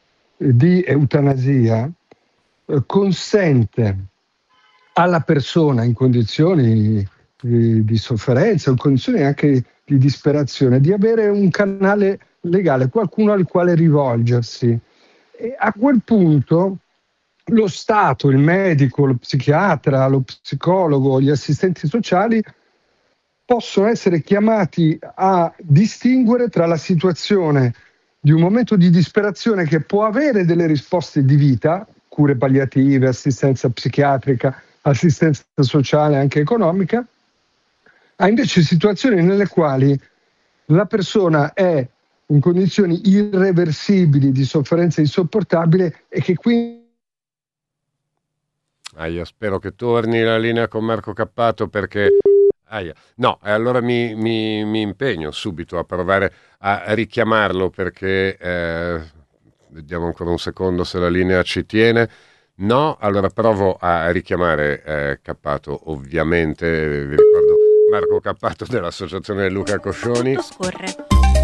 di eutanasia eh, consente alla persona in condizioni di, di sofferenza, in condizioni anche di disperazione, di avere un canale legale, qualcuno al quale rivolgersi. E a quel punto lo Stato, il medico, lo psichiatra, lo psicologo, gli assistenti sociali possono essere chiamati a distinguere tra la situazione di un momento di disperazione che può avere delle risposte di vita, cure palliative, assistenza psichiatrica, assistenza sociale anche economica, a invece situazioni nelle quali la persona è in condizioni irreversibili di sofferenza insopportabile e che quindi... Aia, spero che torni la linea con Marco Cappato perché... Aia. No, allora mi, mi, mi impegno subito a provare a richiamarlo perché... Eh, vediamo ancora un secondo se la linea ci tiene. No, allora provo a richiamare eh, Cappato, ovviamente, vi ricordo Marco Cappato dell'Associazione Luca Coscioni. Tutto scorre.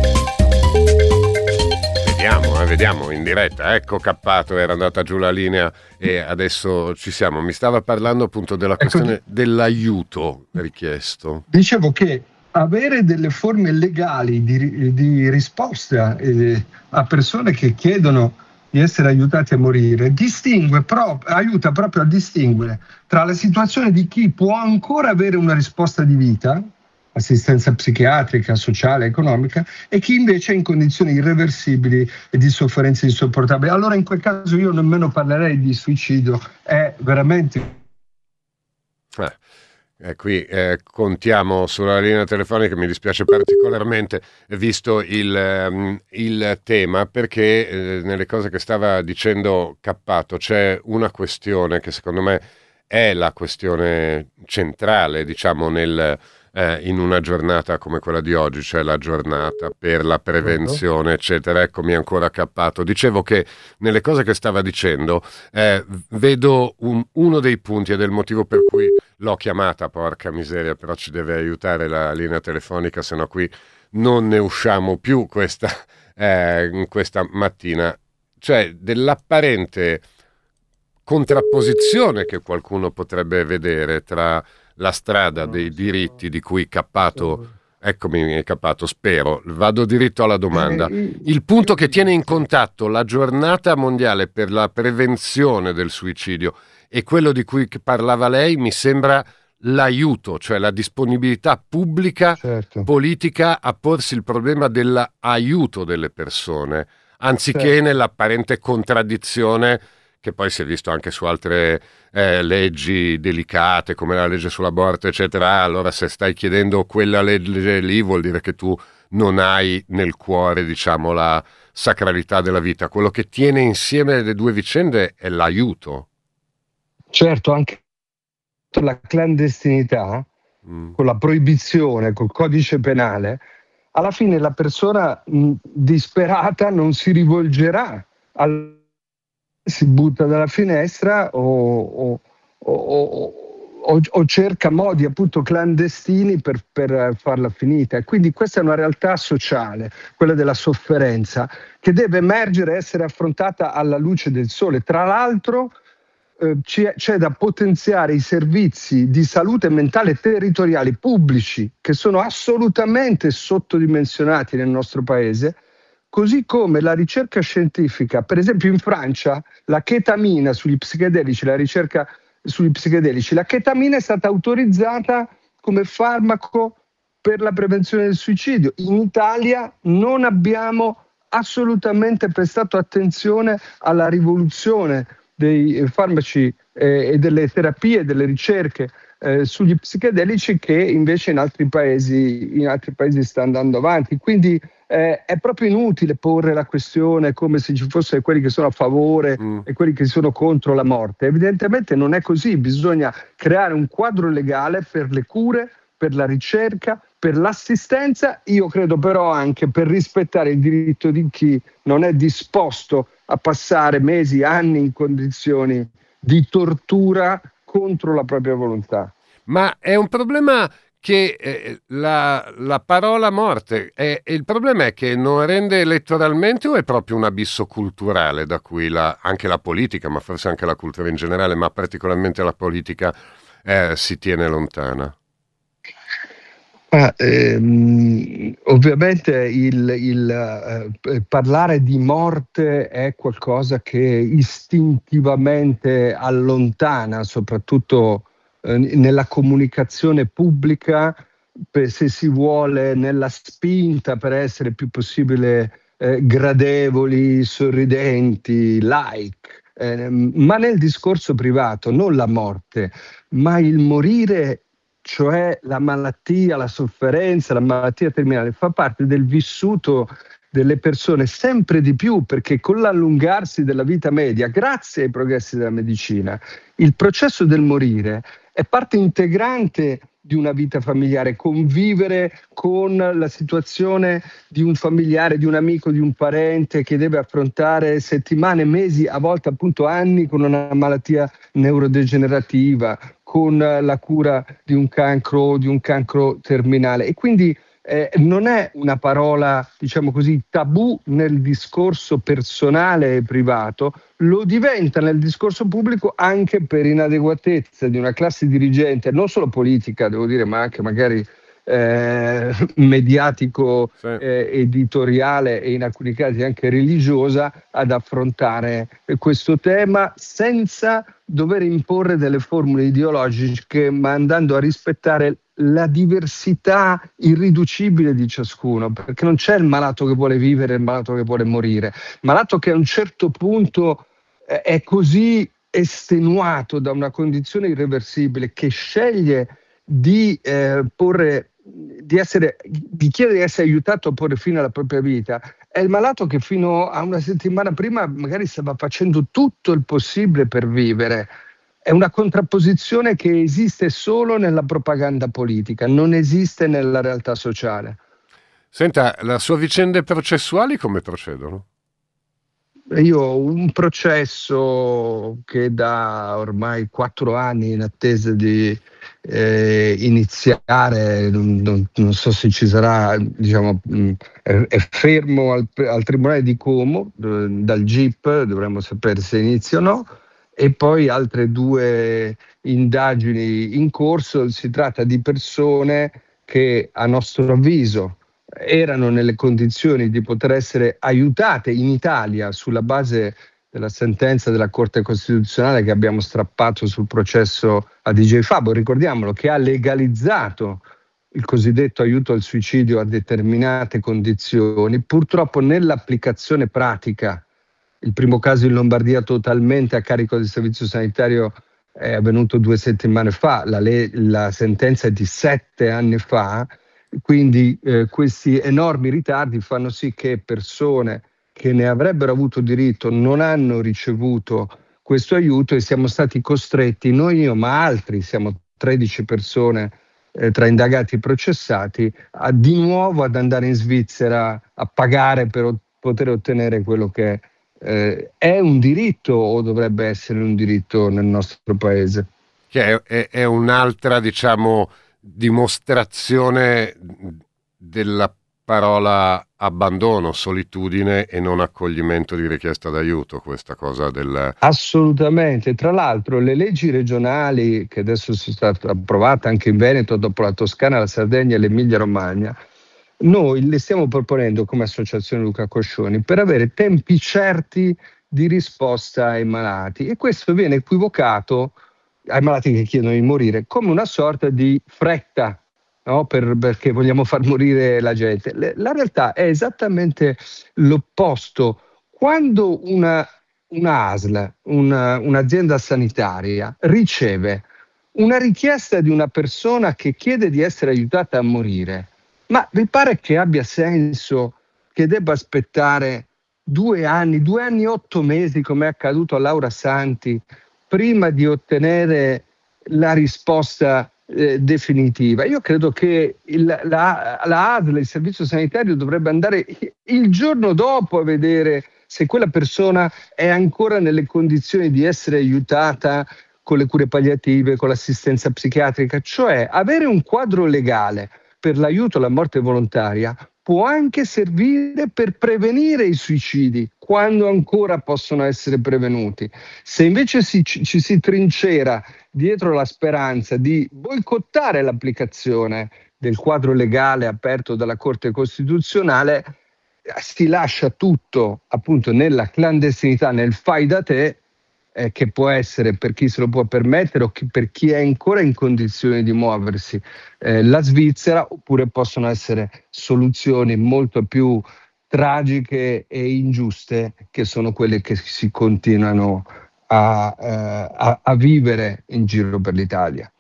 Vediamo, eh, vediamo in diretta. Ecco Cappato, era andata giù la linea e adesso ci siamo. Mi stava parlando appunto della questione ecco, dell'aiuto richiesto. Dicevo che avere delle forme legali di, di risposta eh, a persone che chiedono di essere aiutati a morire distingue pro, aiuta proprio a distinguere tra la situazione di chi può ancora avere una risposta di vita, assistenza psichiatrica, sociale, economica, e chi invece è in condizioni irreversibili e di sofferenza insopportabili. Allora in quel caso io nemmeno parlerei di suicidio, è veramente... Eh. Eh, qui eh, contiamo sulla linea telefonica, mi dispiace particolarmente visto il, um, il tema, perché eh, nelle cose che stava dicendo Cappato c'è una questione che secondo me è la questione centrale, diciamo, nel, eh, in una giornata come quella di oggi, cioè la giornata per la prevenzione, eccetera. Eccomi ancora Cappato. Dicevo che nelle cose che stava dicendo eh, vedo un, uno dei punti, e del motivo per cui l'ho chiamata, porca miseria, però ci deve aiutare la linea telefonica, se no qui non ne usciamo più questa, eh, questa mattina. cioè dell'apparente contrapposizione che qualcuno potrebbe vedere tra la strada dei diritti di cui Cappato, eccomi mi è Cappato, spero, vado diritto alla domanda, il punto che tiene in contatto la giornata mondiale per la prevenzione del suicidio e quello di cui parlava lei mi sembra l'aiuto, cioè la disponibilità pubblica, certo, politica a porsi il problema dell'aiuto delle persone, anziché certo, nell'apparente contraddizione che poi si è visto anche su altre eh, leggi delicate come la legge sull'aborto eccetera. Allora se stai chiedendo quella legge lì vuol dire che tu non hai nel cuore, diciamo, la sacralità della vita. Quello che tiene insieme le due vicende è l'aiuto. Certo, anche la clandestinità, mm. con la proibizione, col codice penale, alla fine la persona mh, disperata non si rivolgerà al si butta dalla finestra o, o, o, o, o cerca modi appunto clandestini per, per farla finita. E quindi questa è una realtà sociale, quella della sofferenza, che deve emergere e essere affrontata alla luce del sole. Tra l'altro eh, c'è, c'è da potenziare i servizi di salute mentale territoriali pubblici, che sono assolutamente sottodimensionati nel nostro paese, così come la ricerca scientifica. Per esempio in Francia la chetamina sugli psichedelici, la ricerca sugli psichedelici, la chetamina è stata autorizzata come farmaco per la prevenzione del suicidio. In Italia non abbiamo assolutamente prestato attenzione alla rivoluzione dei farmaci eh, e delle terapie, delle ricerche eh, sugli psichedelici, che invece in altri paesi, in altri paesi sta andando avanti. Quindi Eh, è proprio inutile porre la questione come se ci fossero quelli che sono a favore mm. e quelli che sono contro la morte. Evidentemente non è così, bisogna creare un quadro legale per le cure, per la ricerca, per l'assistenza, io credo però anche per rispettare il diritto di chi non è disposto a passare mesi, anni in condizioni di tortura contro la propria volontà. Ma è un problema che eh, la, la parola morte, è, il problema è che non rende elettoralmente, o è proprio un abisso culturale da cui la, anche la politica, ma forse anche la cultura in generale, ma particolarmente la politica, eh, si tiene lontana? Ah, ehm, ovviamente il, il eh, parlare di morte è qualcosa che istintivamente allontana, soprattutto nella comunicazione pubblica, per, se si vuole, nella spinta per essere più possibile eh, gradevoli, sorridenti, like, eh, ma nel discorso privato non la morte, ma il morire, cioè la malattia, la sofferenza, la malattia terminale, fa parte del vissuto delle persone sempre di più, perché con l'allungarsi della vita media, grazie ai progressi della medicina, il processo del morire è parte integrante di una vita familiare. Convivere con la situazione di un familiare, di un amico, di un parente che deve affrontare settimane, mesi, a volte appunto anni, con una malattia neurodegenerativa, con la cura di un cancro, di un cancro terminale. E quindi Eh, non è una parola, diciamo così, tabù nel discorso personale e privato, lo diventa nel discorso pubblico anche per inadeguatezza di una classe dirigente, non solo politica, devo dire, ma anche magari eh, mediatico, sì. eh, editoriale e in alcuni casi anche religiosa, ad affrontare questo tema senza dover imporre delle formule ideologiche, ma andando a rispettare la diversità irriducibile di ciascuno, perché non c'è il malato che vuole vivere e il malato che vuole morire. Il malato che a un certo punto eh, è così estenuato da una condizione irreversibile che sceglie di eh, porre di essere di chiedere di essere aiutato a porre fine alla propria vita, è il malato che fino a una settimana prima magari stava facendo tutto il possibile per vivere. È una contrapposizione che esiste solo nella propaganda politica, non esiste nella realtà sociale. Senta, le sue vicende processuali come procedono? Io ho un processo che da ormai quattro anni in attesa di, eh, iniziare, non, non, non so se ci sarà, diciamo, mh, è, è fermo al, al Tribunale di Como, eh, dal G I P, dovremmo sapere se inizia o no, e poi altre due indagini in corso. Si tratta di persone che a nostro avviso erano nelle condizioni di poter essere aiutate in Italia sulla base della sentenza della Corte Costituzionale che abbiamo strappato sul processo a D J Fabo, ricordiamolo, che ha legalizzato il cosiddetto aiuto al suicidio a determinate condizioni. Purtroppo nell'applicazione pratica, il primo caso in Lombardia totalmente a carico del servizio sanitario è avvenuto due settimane fa, la, le- la sentenza è di sette anni fa, quindi eh, questi enormi ritardi fanno sì che persone che ne avrebbero avuto diritto non hanno ricevuto questo aiuto, e siamo stati costretti, non io ma altri, siamo tredici persone eh, tra indagati e processati, a, di nuovo ad andare in Svizzera a pagare per o- poter ottenere quello che eh, è un diritto o dovrebbe essere un diritto nel nostro paese. Che è, è- è un'altra, diciamo, dimostrazione della parola abbandono, solitudine e non accoglimento di richiesta d'aiuto, questa cosa del... Assolutamente. Tra l'altro le leggi regionali che adesso sono state approvate anche in Veneto, dopo la Toscana, la Sardegna e l'Emilia Romagna, noi le stiamo proponendo come Associazione Luca Coscioni per avere tempi certi di risposta ai malati, e questo viene equivocato ai malati che chiedono di morire come una sorta di fretta, no? Per- perché vogliamo far morire la gente. Le- la realtà è esattamente l'opposto. Quando una, una A S L, una- un'azienda sanitaria, riceve una richiesta di una persona che chiede di essere aiutata a morire, ma vi pare che abbia senso che debba aspettare due anni, due anni e otto mesi, come è accaduto a Laura Santi, prima di ottenere la risposta eh, definitiva? Io credo che il, la, la A S L, il servizio sanitario, dovrebbe andare il giorno dopo a vedere se quella persona è ancora nelle condizioni di essere aiutata con le cure palliative, con l'assistenza psichiatrica. Cioè, avere un quadro legale per l'aiuto alla morte volontaria può anche servire per prevenire i suicidi, quando ancora possono essere prevenuti. Se invece si, ci si trincera dietro la speranza di boicottare l'applicazione del quadro legale aperto dalla Corte Costituzionale, si lascia tutto appunto nella clandestinità, nel fai da te, eh, che può essere per chi se lo può permettere o chi, per chi è ancora in condizioni di muoversi, eh, la Svizzera, oppure possono essere soluzioni molto più tragiche e ingiuste, che sono quelle che si continuano a, eh, a, a vivere in giro per l'Italia.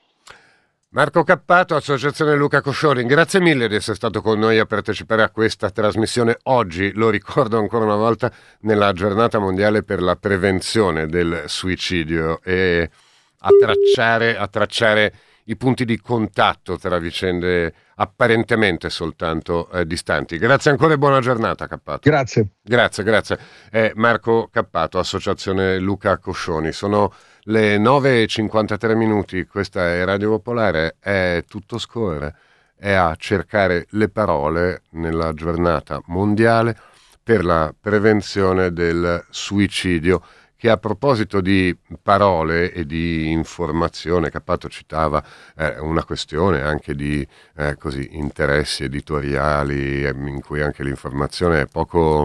Marco Cappato, Associazione Luca Coscioni, grazie mille di essere stato con noi a partecipare a questa trasmissione oggi, lo ricordo ancora una volta, nella giornata mondiale per la prevenzione del suicidio, e a tracciare, a tracciare i punti di contatto tra vicende apparentemente soltanto eh, distanti. Grazie ancora e buona giornata, Cappato. Grazie. Grazie, grazie. Eh, Marco Cappato, Associazione Luca Coscioni. Sono le nove e cinquantatré minuti, questa è Radio Popolare, è Tutto Scorre, è a cercare le parole nella giornata mondiale per la prevenzione del suicidio, che a proposito di parole e di informazione, Cappato citava eh, una questione anche di eh, così, interessi editoriali, eh, in cui anche l'informazione è poco...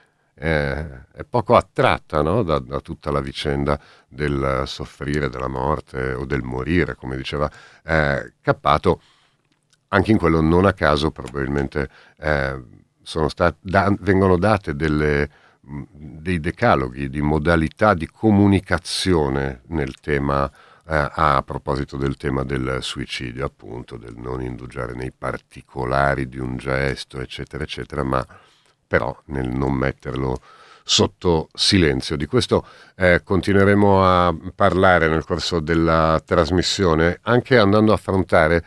Eh, è poco attratta, no? da, da tutta la vicenda del soffrire, della morte o del morire, come diceva eh, Cappato. Anche in quello, non a caso, probabilmente eh, sono state, da, vengono date delle, mh, dei decaloghi di modalità di comunicazione nel tema, eh, a proposito del tema del suicidio, appunto, del non indugiare nei particolari di un gesto, eccetera, eccetera, ma però nel non metterlo sotto silenzio. Di questo eh, continueremo a parlare nel corso della trasmissione, anche andando a affrontare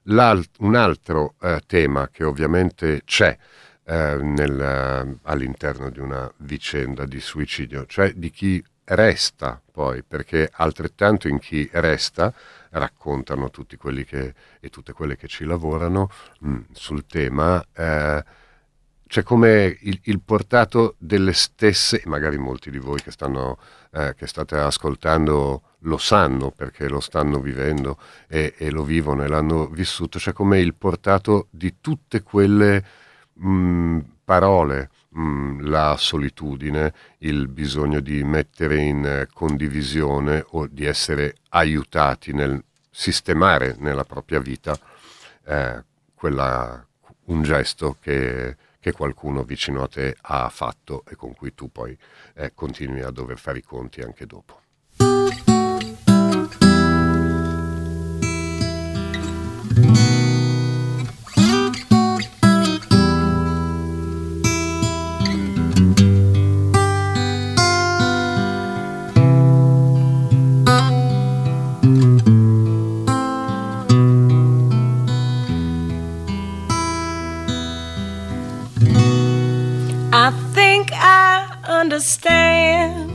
un altro eh, tema che ovviamente c'è eh, nel, all'interno di una vicenda di suicidio, cioè di chi resta poi, perché altrettanto in chi resta raccontano tutti quelli che e tutte quelle che ci lavorano mh, sul tema. Eh, c'è come il, il portato delle stesse, magari molti di voi che stanno eh, che state ascoltando lo sanno perché lo stanno vivendo e, e lo vivono e l'hanno vissuto, c'è come il portato di tutte quelle mh, parole, mh, la solitudine, il bisogno di mettere in eh, condivisione o di essere aiutati nel sistemare nella propria vita eh, quella, un gesto che che qualcuno vicino a te ha fatto e con cui tu poi eh, continui a dover fare i conti anche dopo. Understand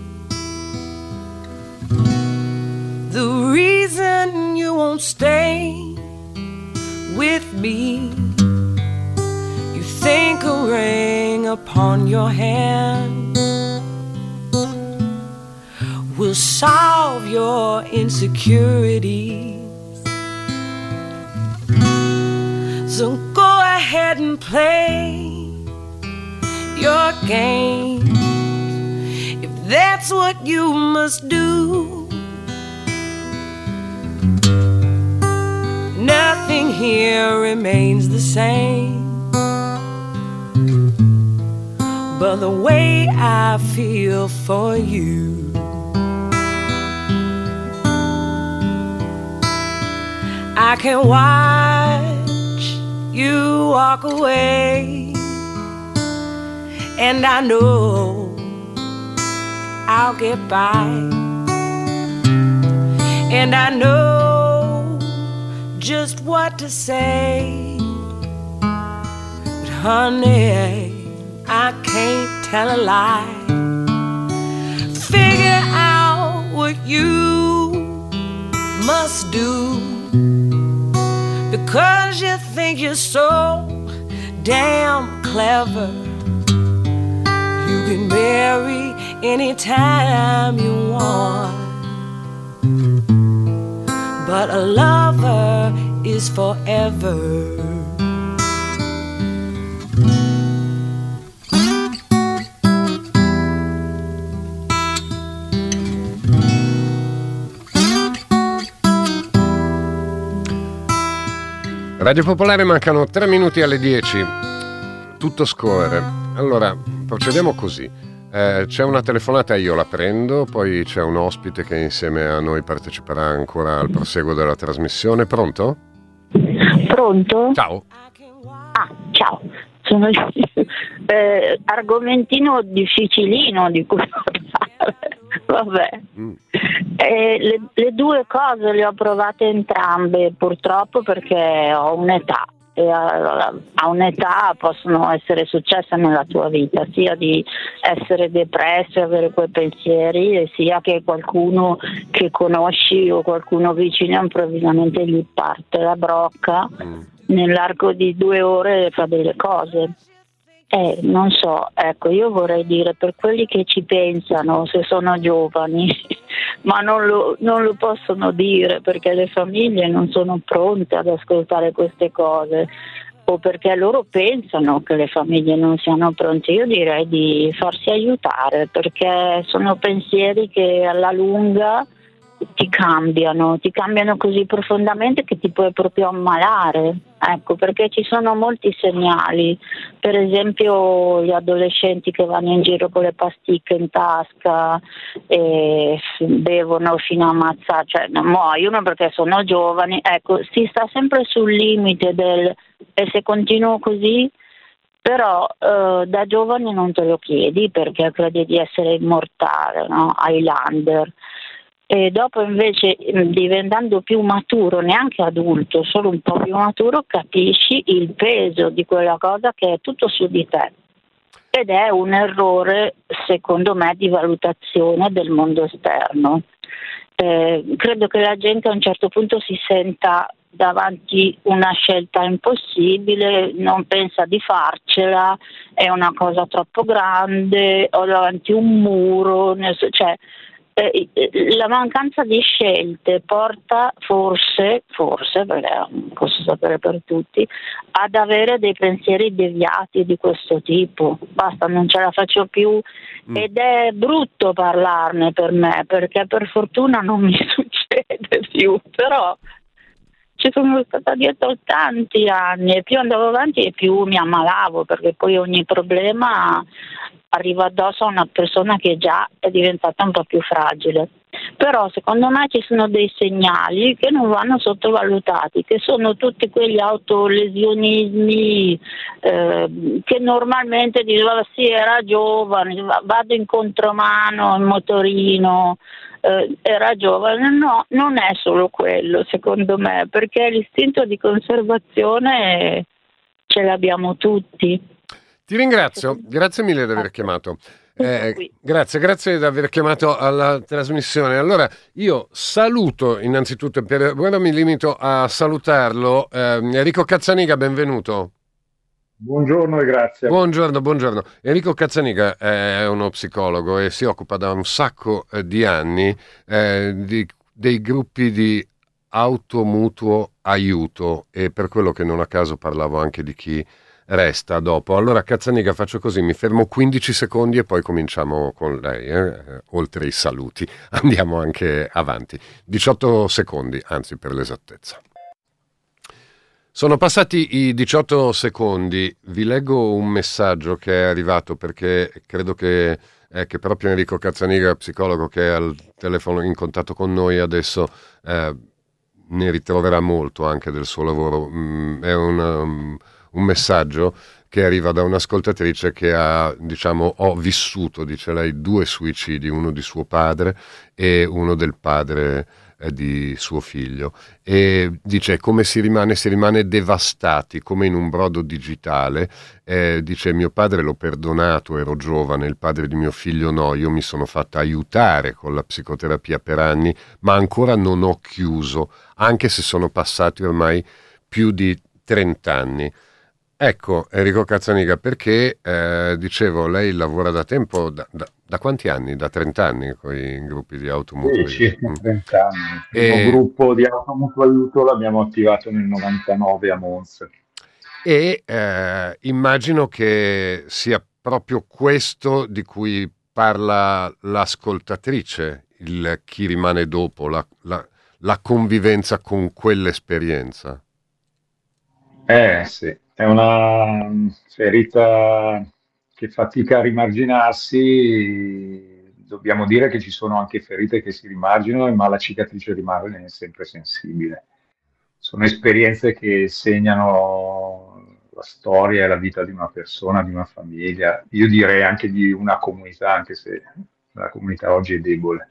the reason you won't stay with me. You think a ring upon your hand will solve your insecurities. So go ahead and play your game, if that's what you must do. Nothing here remains the same, but the way I feel for you. I can watch you walk away, and I know I'll get by, and I know just what to say, but honey, I can't tell a lie. Figure out what you must do, because you think you're so damn clever. You can marry anytime you want, but a lover is forever. Radio Popolare, mancano tre minuti alle dieci, tutto scorre. Allora, procediamo così. Eh, c'è una telefonata, io la prendo, poi c'è un ospite che insieme a noi parteciperà ancora al proseguo della trasmissione. Pronto? Pronto? Ciao. Ah, ciao. Sono eh, argomentino difficilino di cui parlare. Vabbè. Mm. Eh, le, le due cose le ho provate entrambe, purtroppo, perché ho un'età. E a, a un'età possono essere successe nella tua vita, sia di essere depresso e avere quei pensieri, e sia che qualcuno che conosci o qualcuno vicino improvvisamente gli parte la brocca, mm. nell'arco di due ore fa delle cose. Eh, non so, ecco, io vorrei dire, per quelli che ci pensano, se sono giovani, ma non lo, non lo possono dire perché le famiglie non sono pronte ad ascoltare queste cose, o perché loro pensano che le famiglie non siano pronte. Io direi di farsi aiutare, perché sono pensieri che alla lunga ti cambiano, ti cambiano così profondamente che ti puoi proprio ammalare. Ecco, perché ci sono molti segnali, per esempio gli adolescenti che vanno in giro con le pasticche in tasca e bevono fino a ammazzare, cioè non muoiono perché sono giovani. Ecco, si sta sempre sul limite del e se continuo così, però eh, da giovane non te lo chiedi perché credi di essere immortale, no? Highlander. E dopo invece, diventando più maturo, neanche adulto, solo un po' più maturo, capisci il peso di quella cosa che è tutto su di te. Ed è un errore, secondo me, di valutazione del mondo esterno. eh, credo che la gente a un certo punto si senta davanti una scelta impossibile, non pensa di farcela, è una cosa troppo grande, ho davanti un muro, nel sen- cioè eh, eh, la mancanza di scelte porta forse, forse, perché non posso sapere per tutti, ad avere dei pensieri deviati di questo tipo. Basta, non ce la faccio più. Mm. Ed è brutto parlarne per me, perché per fortuna non mi succede più, però ci sono stata dietro tanti anni e più andavo avanti e più mi ammalavo, perché poi ogni problema arriva addosso a una persona che già è diventata un po' più fragile. Però secondo me ci sono dei segnali che non vanno sottovalutati, che sono tutti quegli autolesionismi eh, che normalmente diceva sì, era giovane, vado in contromano in motorino, eh, era giovane. No, non è solo quello secondo me, perché l'istinto di conservazione ce l'abbiamo tutti. Ti ringrazio, grazie mille di aver chiamato. Eh, grazie, grazie di aver chiamato alla trasmissione. Allora, io saluto innanzitutto, per ora mi limito a salutarlo, eh, Enrico Cazzaniga, benvenuto. Buongiorno e grazie. Buongiorno, buongiorno. Enrico Cazzaniga è uno psicologo e si occupa da un sacco eh, di anni eh, di, dei gruppi di automutuo aiuto, e per quello che non a caso parlavo anche di chi resta dopo. Allora, Cazzaniga, faccio così, mi fermo quindici secondi e poi cominciamo con lei, eh? Oltre i saluti andiamo anche avanti. diciotto secondi, anzi, per l'esattezza. Sono passati i diciotto secondi, vi leggo un messaggio che è arrivato, perché credo che, eh, che proprio Enrico Cazzaniga, psicologo che è al telefono in contatto con noi adesso, eh, ne ritroverà molto anche del suo lavoro. Mm, è un... Um, un messaggio che arriva da un'ascoltatrice che ha, diciamo, ho vissuto, dice lei, due suicidi, uno di suo padre e uno del padre eh, di suo figlio, e dice come si rimane, si rimane devastati come in un brodo digitale. Eh, dice mio padre l'ho perdonato, ero giovane, il padre di mio figlio no, io mi sono fatta aiutare con la psicoterapia per anni, ma ancora non ho chiuso, anche se sono passati ormai più di trenta anni. Ecco, Enrico Cazzaniga, perché eh, dicevo, lei lavora da tempo, da, da, da quanti anni? Da trenta anni con i gruppi di automutuo? Sì, circa trenta anni. Il primo e... gruppo di automutuo aiuto l'abbiamo attivato nel novantanove a Monza. E eh, immagino che sia proprio questo di cui parla l'ascoltatrice, il chi rimane dopo, la, la, la convivenza con quell'esperienza. Eh sì. È una ferita che fatica a rimarginarsi. Dobbiamo dire che ci sono anche ferite che si rimarginano, ma la cicatrice rimane sempre sensibile. Sono esperienze che segnano la storia e la vita di una persona, di una famiglia, io direi anche di una comunità, anche se la comunità oggi è debole.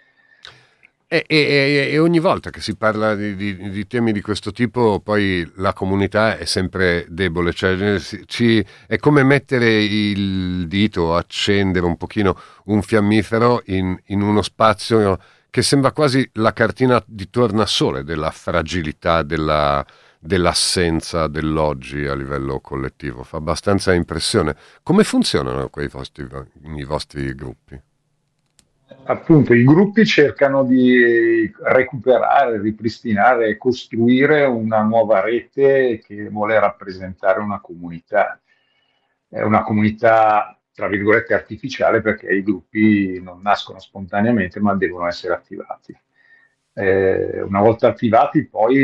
E, e, e ogni volta che si parla di, di, di temi di questo tipo, poi la comunità è sempre debole, cioè ci, è come mettere il dito, accendere un pochino un fiammifero in, in uno spazio che sembra quasi la cartina di tornasole della fragilità, della, dell'assenza dell'oggi a livello collettivo. Fa abbastanza impressione. Come funzionano quei vostri, i vostri gruppi? Appunto, i gruppi cercano di recuperare, ripristinare e costruire una nuova rete che vuole rappresentare una comunità. È una comunità, tra virgolette, artificiale, perché i gruppi non nascono spontaneamente, ma devono essere attivati. Eh, una volta attivati,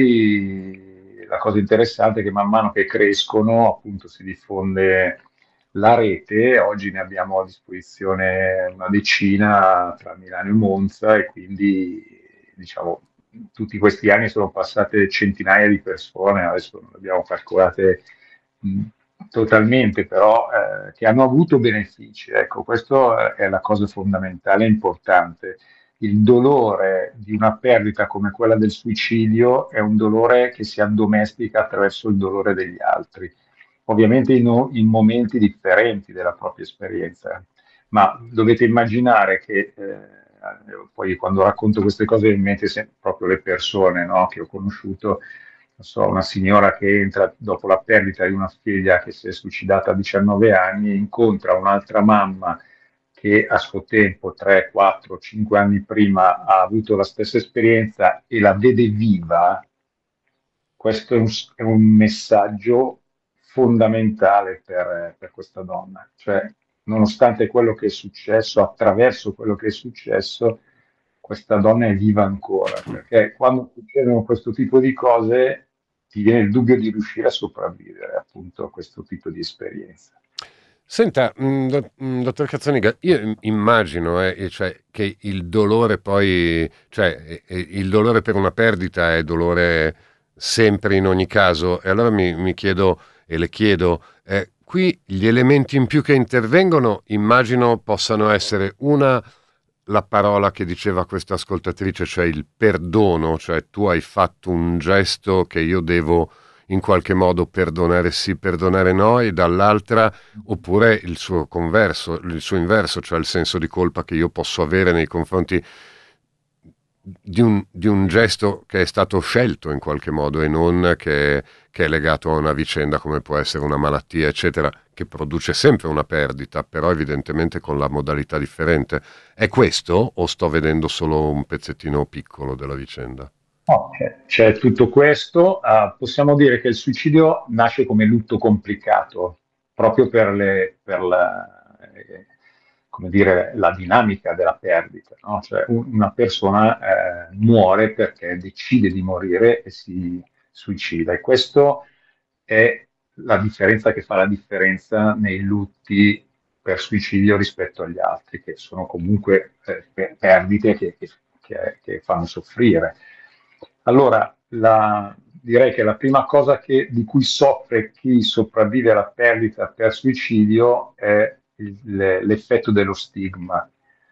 poi la cosa interessante è che man mano che crescono, appunto, si diffonde la rete. Oggi ne abbiamo a disposizione una decina tra Milano e Monza, e quindi diciamo tutti questi anni sono passate centinaia di persone, adesso non le abbiamo calcolate mh, totalmente, però eh, che hanno avuto benefici. Ecco, questa è la cosa fondamentale e importante. Il dolore di una perdita come quella del suicidio è un dolore che si addomestica attraverso il dolore degli altri. Ovviamente in, in momenti differenti della propria esperienza, ma dovete immaginare che eh, poi quando racconto queste cose in mente proprio le persone, no, che ho conosciuto, non so, una signora che entra dopo la perdita di una figlia che si è suicidata a diciannove anni, incontra un'altra mamma che a suo tempo, tre, quattro, cinque anni prima, ha avuto la stessa esperienza e la vede viva. Questo è un, è un messaggio fondamentale per, per questa donna. Cioè, nonostante quello che è successo, attraverso quello che è successo, questa donna è viva ancora, perché quando succedono questo tipo di cose ti viene il dubbio di riuscire a sopravvivere appunto a questo tipo di esperienza. Senta, mh, do- mh, dottor Cazzaniga, io immagino eh, cioè, che il dolore poi, cioè eh, eh, il dolore per una perdita è dolore sempre in ogni caso, e allora mi, mi chiedo e le chiedo, eh, qui gli elementi in più che intervengono immagino possano essere una, la parola che diceva questa ascoltatrice, cioè il perdono, cioè tu hai fatto un gesto che io devo in qualche modo perdonare sì, perdonare no, e dall'altra oppure il suo converso, il suo inverso, cioè il senso di colpa che io posso avere nei confronti di un, di un gesto che è stato scelto in qualche modo e non che, che è legato a una vicenda come può essere una malattia, eccetera, che produce sempre una perdita, però evidentemente con la modalità differente. È questo o sto vedendo solo un pezzettino piccolo della vicenda? No, c'è, c'è tutto questo. Uh, possiamo dire che il suicidio nasce come lutto complicato, proprio per, le, per la, eh, come dire, la dinamica della perdita, no? Cioè un- una persona eh, muore perché decide di morire e si suicida. E questo è la differenza che fa la differenza nei lutti per suicidio rispetto agli altri, che sono comunque eh, per- perdite che, che- che- che fanno soffrire. Allora, la- direi che la prima cosa che- di cui soffre chi sopravvive alla perdita per suicidio è il- l'effetto dello stigma,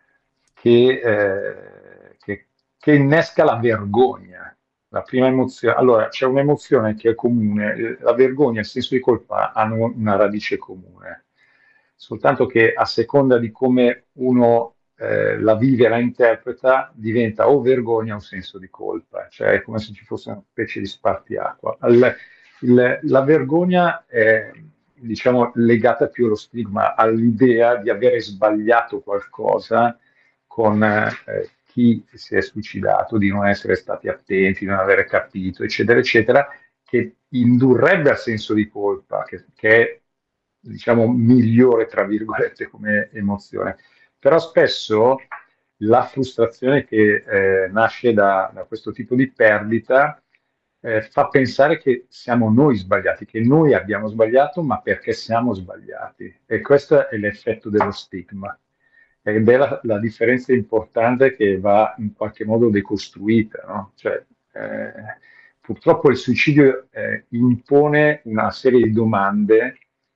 che, eh, che- che innesca la vergogna. La prima emozione, allora c'è un'emozione che è comune, eh, la vergogna e il senso di colpa hanno una radice comune, soltanto che a seconda di come uno eh, la vive e la interpreta, diventa o vergogna o senso di colpa, cioè è come se ci fosse una specie di spartiacqua. Al- il- la vergogna è, diciamo, legata più allo stigma, all'idea di avere sbagliato qualcosa con eh, chi si è suicidato, di non essere stati attenti, di non avere capito, eccetera, eccetera, che indurrebbe al senso di colpa, che, che è, diciamo, migliore, tra virgolette, come emozione. Però spesso la frustrazione che eh, nasce da, da questo tipo di perdita eh, fa pensare che siamo noi sbagliati, che noi abbiamo sbagliato, ma perché siamo sbagliati. E questo è l'effetto dello stigma. Ed è la, la differenza importante che va in qualche modo decostruita, no? Cioè, eh, purtroppo il suicidio eh, impone una serie di domande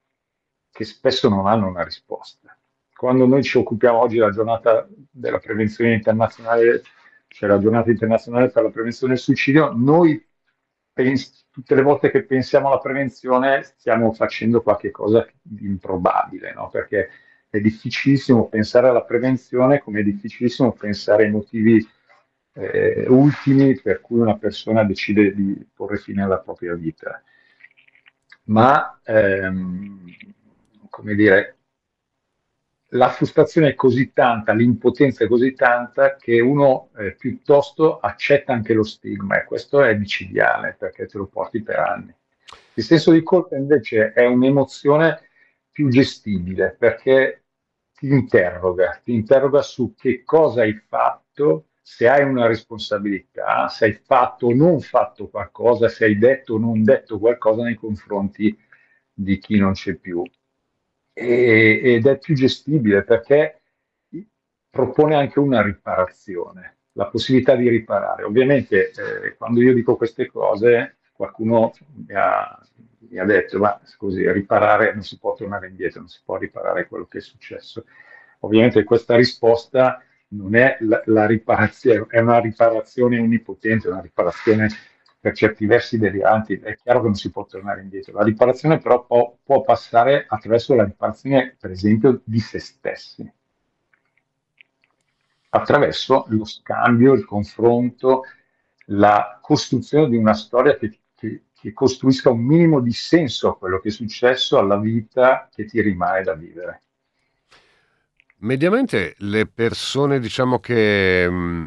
che spesso non hanno una risposta. Quando noi ci occupiamo oggi della giornata della prevenzione internazionale, cioè la giornata internazionale per la prevenzione del suicidio, noi pens- tutte le volte che pensiamo alla prevenzione stiamo facendo qualche cosa di improbabile, no? Perché è difficilissimo pensare alla prevenzione come è difficilissimo pensare ai motivi eh, ultimi per cui una persona decide di porre fine alla propria vita. Ma, ehm, come dire, la frustrazione è così tanta, l'impotenza è così tanta che uno eh, piuttosto accetta anche lo stigma e questo è micidiale perché te lo porti per anni. Il senso di colpa invece è un'emozione più gestibile perché ti interroga, ti interroga su che cosa hai fatto, se hai una responsabilità, se hai fatto o non fatto qualcosa, se hai detto o non detto qualcosa nei confronti di chi non c'è più. E- ed è più gestibile perché propone anche una riparazione, la possibilità di riparare. Ovviamente eh, quando io dico queste cose qualcuno mi ha, mi ha detto ma scusi, riparare non si può tornare indietro, non si può riparare quello che è successo. Ovviamente questa risposta non è la, la riparazione, è una riparazione onnipotente, una riparazione per certi versi delirante. È chiaro che non si può tornare indietro. La riparazione però può, può passare attraverso la riparazione, per esempio, di se stessi. attraverso lo scambio, il confronto, la costruzione di una storia che, che, che costruisca un minimo di senso a quello che è successo, alla vita che ti rimane da vivere. Mediamente le persone, diciamo, che, mh,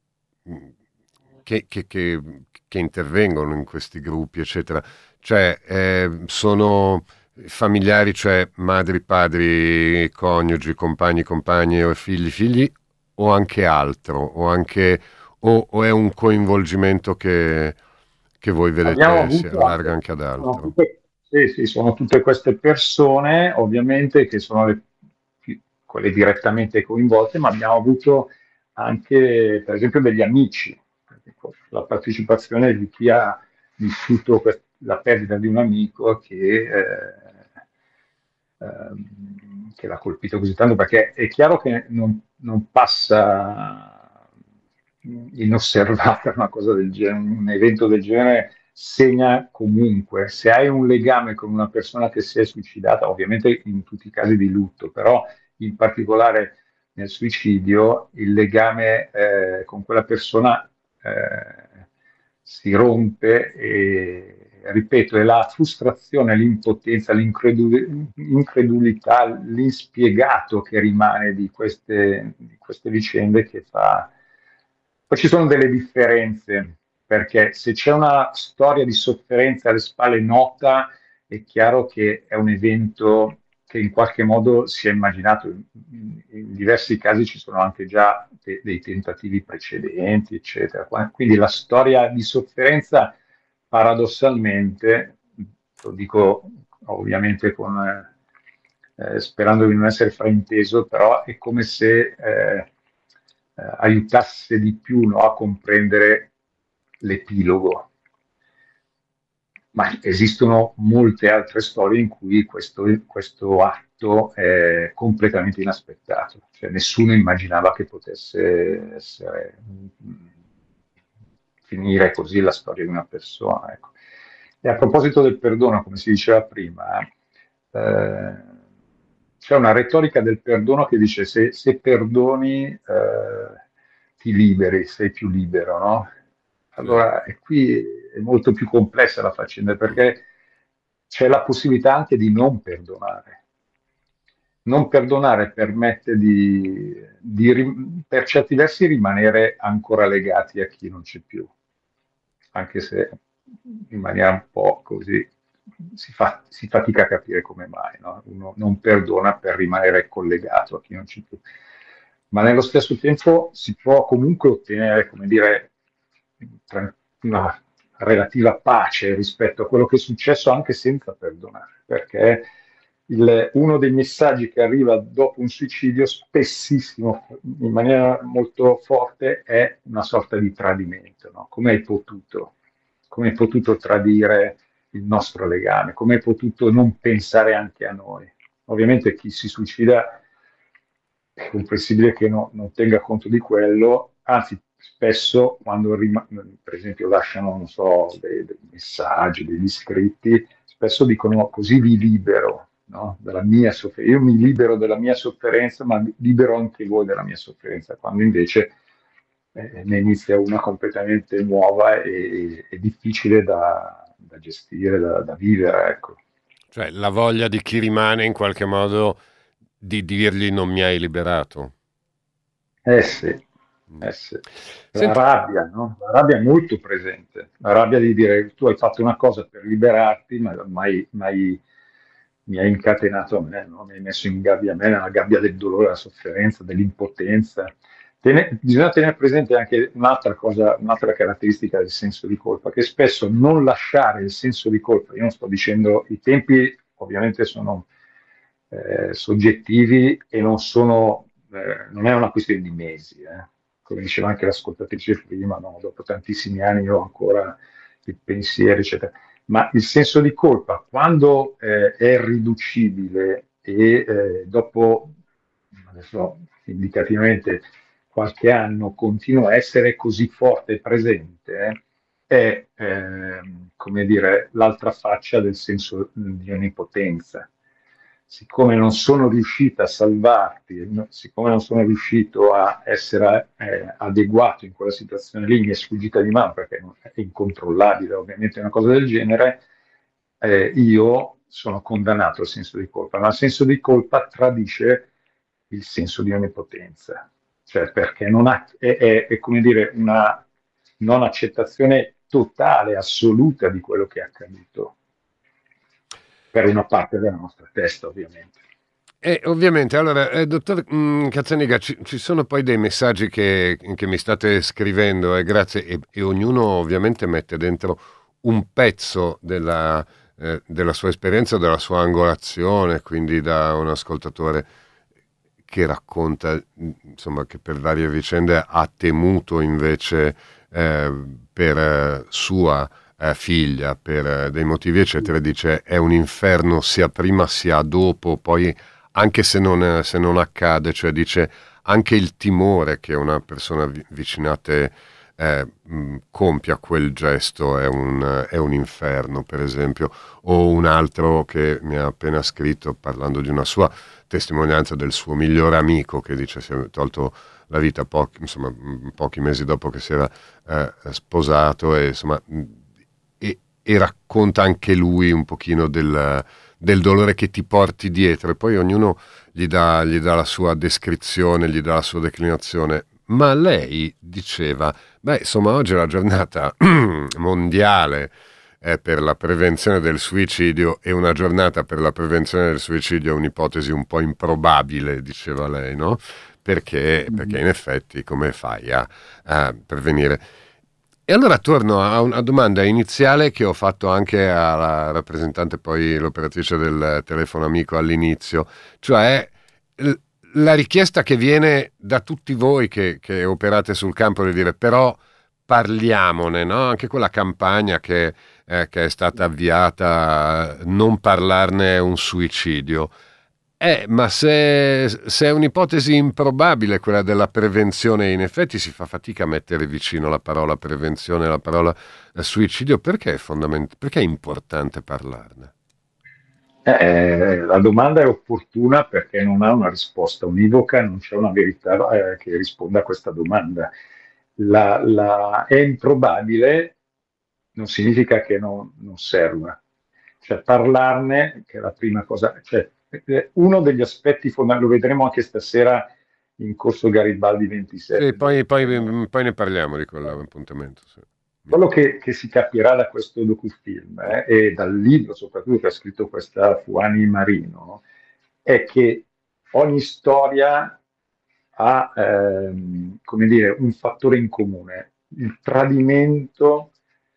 che, che, che, che intervengono in questi gruppi, eccetera, cioè eh, sono familiari, cioè madri, padri, coniugi, compagni, compagne o figli, figli, o anche altro, o, anche, o, o è un coinvolgimento che, che voi vedete si allarga anche ad altro? Sono tutte, sì, sì, sono tutte queste persone, ovviamente, che sono le, quelle direttamente coinvolte, ma abbiamo avuto anche, per esempio, degli amici, la partecipazione di chi ha vissuto quest- la perdita di un amico che, eh, ehm, che l'ha colpito così tanto, perché è chiaro che non, non passa inosservata una cosa del genere, un evento del genere segna comunque. Se hai un legame con una persona che si è suicidata, ovviamente in tutti i casi di lutto, però in particolare nel suicidio, il legame eh, con quella persona eh, si rompe e, ripeto, è la frustrazione, l'impotenza, l'incredul- l'incredulità, l'inspiegato che rimane di queste, di queste vicende che fa. Poi ci sono delle differenze, perché se c'è una storia di sofferenza alle spalle nota, è chiaro che è un evento che in qualche modo si è immaginato. In, in diversi casi ci sono anche già de- dei tentativi precedenti, eccetera. Quindi la storia di sofferenza, paradossalmente, lo dico ovviamente con, eh, sperando di non essere frainteso, però è come se eh, eh, aiutasse di più, no, a comprendere l'epilogo. Ma esistono molte altre storie in cui questo, questo atto è completamente inaspettato, cioè nessuno immaginava che potesse essere, finire così la storia di una persona. Ecco. E a proposito del perdono, come si diceva prima, eh, c'è una retorica del perdono che dice se, se perdoni eh, ti liberi, sei più libero, no? Allora, e qui è molto più complessa la faccenda, perché c'è la possibilità anche di non perdonare. Non perdonare permette di, di, per certi versi, rimanere ancora legati a chi non c'è più, anche se in maniera un po' così si, fa, si fatica a capire come mai, no? Uno non perdona per rimanere collegato a chi non c'è più. Ma nello stesso tempo si può comunque ottenere, come dire, una relativa pace rispetto a quello che è successo anche senza perdonare, perché il, uno dei messaggi che arriva dopo un suicidio spessissimo, in maniera molto forte, è una sorta di tradimento, no? Come hai potuto? Come hai potuto tradire il nostro legame? Come hai potuto non pensare anche a noi? Ovviamente chi si suicida è comprensibile che no, non tenga conto di quello, anzi spesso quando rima- per esempio lasciano, non so, dei, dei messaggi, degli scritti, spesso dicono così vi libero, no? Dalla mia sofferenza. Io mi libero della mia sofferenza, ma libero anche voi della mia sofferenza, quando invece eh, ne inizia una completamente nuova e, e difficile da, da gestire, da, da vivere, ecco. Cioè la voglia di chi rimane in qualche modo di dirgli non mi hai liberato. Eh sì, eh sì. La Senti... rabbia, no? La rabbia è molto presente. La rabbia di dire tu hai fatto una cosa per liberarti, ma mai, mai mi hai incatenato a me, no? Mi hai messo in gabbia a me, nella gabbia del dolore, della sofferenza, dell'impotenza. Tene... Bisogna tenere presente anche un'altra cosa, un'altra caratteristica del senso di colpa, che spesso non lasciare il senso di colpa, io non sto dicendo, i tempi ovviamente sono Eh, soggettivi e non sono, eh, non è una questione di mesi, eh. Come diceva anche l'ascoltatrice prima, no? Dopo tantissimi anni io ho ancora il pensiero, eccetera. Ma il senso di colpa, quando eh, è riducibile e eh, dopo, adesso indicativamente, qualche anno continua a essere così forte e presente, eh, è, eh, come dire, l'altra faccia del senso di onnipotenza. siccome non sono riuscito a salvarti, no- siccome non sono riuscito a essere eh, adeguato in quella situazione lì, mi è sfuggita di mano perché non- è incontrollabile ovviamente una cosa del genere, eh, io sono condannato al senso di colpa, ma il senso di colpa tradisce il senso di onnipotenza, cioè perché non ha, è, è- è come dire una non accettazione totale, assoluta di quello che è accaduto per una parte della nostra testa, ovviamente. E ovviamente, allora, eh, dottor mm, Cazzaniga, ci, ci sono poi dei messaggi che, che mi state scrivendo, e grazie, e, e ognuno ovviamente mette dentro un pezzo della, eh, della sua esperienza, della sua angolazione, quindi da un ascoltatore che racconta, insomma, che per varie vicende ha temuto invece eh, per eh, sua eh, figlia, per eh, dei motivi eccetera, dice è un inferno sia prima sia dopo, poi anche se non, se non accade, cioè dice anche il timore che una persona vi- vicina a te eh, mh, compia quel gesto è un, è un inferno, per esempio. O un altro che mi ha appena scritto parlando di una sua testimonianza del suo migliore amico che dice si è tolto la vita pochi, insomma, mh, pochi mesi dopo che si era eh, sposato, e insomma mh, e, e racconta anche lui un pochino del, del dolore che ti porti dietro, e poi ognuno gli dà, gli dà la sua descrizione, gli dà la sua declinazione. Ma lei diceva, beh, insomma, oggi è la giornata mondiale eh, per la prevenzione del suicidio, e una giornata per la prevenzione del suicidio è un'ipotesi un po' improbabile, diceva lei, no? Perché, perché in effetti come fai a, a prevenire? E allora torno a una domanda iniziale che ho fatto anche alla rappresentante, poi l'operatrice del telefono amico all'inizio, cioè l- la richiesta che viene da tutti voi che, che operate sul campo di dire però parliamone, no? Anche quella campagna che, eh, che è stata avviata, non parlarne è un suicidio. Eh, ma se, se è un'ipotesi improbabile quella della prevenzione, in effetti si fa fatica a mettere vicino la parola prevenzione e la parola eh, suicidio, perché è fondament- perché è importante parlarne? Eh, la domanda è opportuna perché non ha una risposta univoca, non c'è una verità eh, che risponda a questa domanda. La, la- è improbabile, non significa che non, non serva. Cioè parlarne, che è la prima cosa, cioè, eh, uno degli aspetti fondamentali, lo vedremo anche stasera in corso Garibaldi Sì, ventisette. poi, poi- poi ne parliamo di quell'appuntamento. Sì. Quello che, che si capirà da questo docufilm eh, e dal libro soprattutto che ha scritto questa Fuani Marino è che ogni storia ha ehm, come dire, un fattore in comune, il tradimento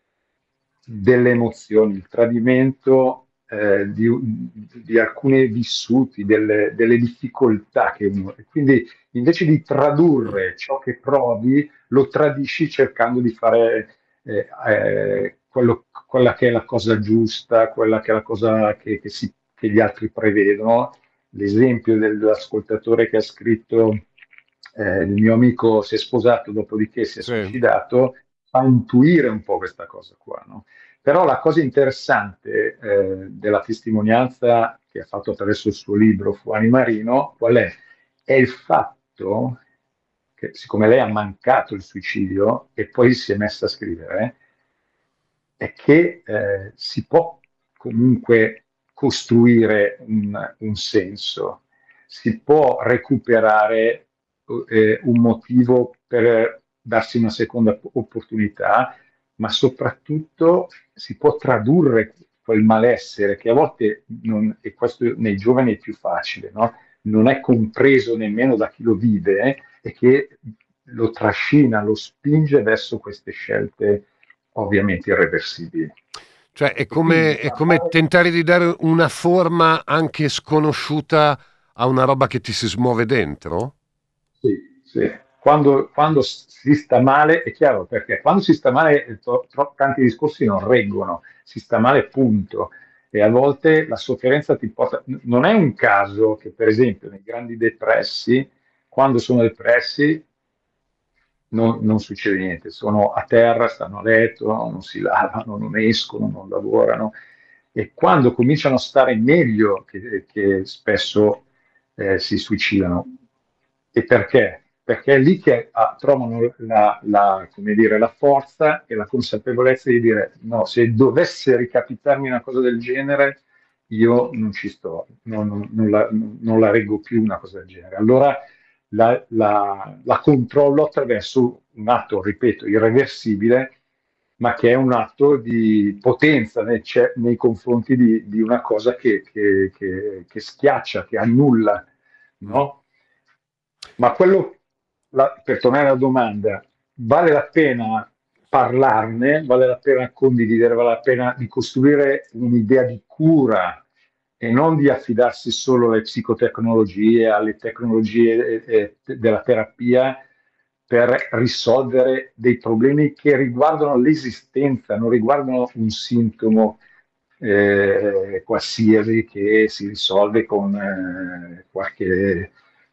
delle emozioni, il tradimento eh, di, di alcuni vissuti, delle, delle difficoltà che uno... e quindi invece di tradurre ciò che provi, lo tradisci cercando di fare eh, eh, quello- quella che è la cosa giusta, quella che è la cosa che, che si- che gli altri prevedono. L'esempio dell'ascoltatore che ha scritto eh, il mio amico si è sposato, dopodiché si è Sì. suicidato, fa intuire un po' questa cosa qua, no? Però la cosa interessante eh, della testimonianza che ha fatto attraverso il suo libro Fuani Marino, qual è? È il fatto che siccome lei ha mancato il suicidio e poi si è messa a scrivere, è che eh, si può comunque costruire un, un senso, si può recuperare eh, un motivo per darsi una seconda opportunità, ma soprattutto si può tradurre quel malessere che a volte, non, e questo nei giovani è più facile, no? Non è compreso nemmeno da chi lo vive eh, e che lo trascina, lo spinge verso queste scelte ovviamente irreversibili. Cioè è E quindi come, è come tentare di dare una forma anche sconosciuta a una roba che ti si smuove dentro? sì, sì. Quando, quando si sta male, è chiaro perché quando si sta male eh, to- tro- tanti discorsi non reggono, si sta male punto. E a volte la sofferenza ti porta... n- Non è un caso che per esempio nei grandi depressi, quando sono depressi, non, non succede niente, sono a terra, stanno a letto, non si lavano, non escono, non lavorano. e quando cominciano a stare meglio che, che spesso eh, si suicidano. E perché? Perché è lì che ah, trovano la, la, come dire, la forza e la consapevolezza di dire no, se dovesse ricapitarmi una cosa del genere, io non ci sto, non, non- non la, non la reggo più una cosa del genere. Allora la, la- la controllo attraverso un atto, ripeto, irreversibile, ma che è un atto di potenza nei, ce- nei confronti di, di una cosa che, che- che- che schiaccia, che annulla, no? Ma quello, la- per tornare alla domanda, vale la pena parlarne, vale la pena condividere, vale la pena di costruire un'idea di cura e non di affidarsi solo alle psicotecnologie, alle tecnologie eh, eh, della terapia per risolvere dei problemi che riguardano l'esistenza, non riguardano un sintomo eh, qualsiasi che si risolve con eh, qualche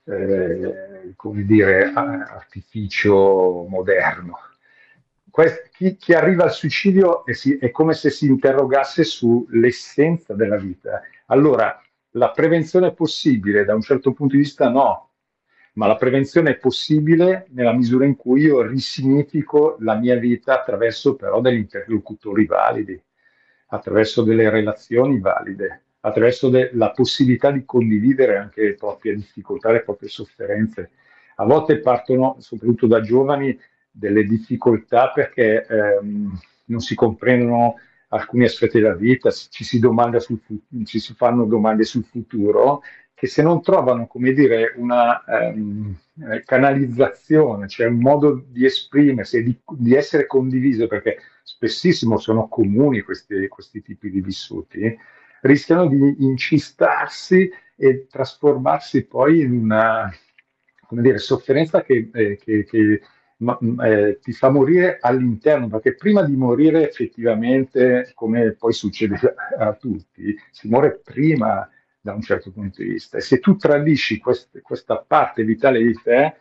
eh, come dire, a- artificio moderno. Quest- chi, chi arriva al suicidio è, si- è come se si interrogasse sull'essenza della vita. Allora, la prevenzione è possibile da un certo punto di vista? No, ma la prevenzione è possibile nella misura in cui io risignifico la mia vita attraverso però degli interlocutori validi, attraverso delle relazioni valide, attraverso de- la possibilità di condividere anche le proprie difficoltà, le proprie sofferenze. A volte partono, soprattutto da giovani, delle difficoltà perché ehm, non si comprendono alcuni aspetti della vita, ci si domanda sul fu- ci si fanno domande sul futuro che se non trovano, come dire, una ehm, eh, canalizzazione, cioè un modo di esprimersi e di, di essere condiviso, perché spessissimo sono comuni questi, questi tipi di vissuti, rischiano di incistarsi e trasformarsi poi in una, come dire, sofferenza che, eh, che- che, ma- eh, ti fa morire all'interno, perché prima di morire effettivamente, come poi succede a tutti, si muore prima da un certo punto di vista. E se tu tradisci quest- questa parte vitale di te,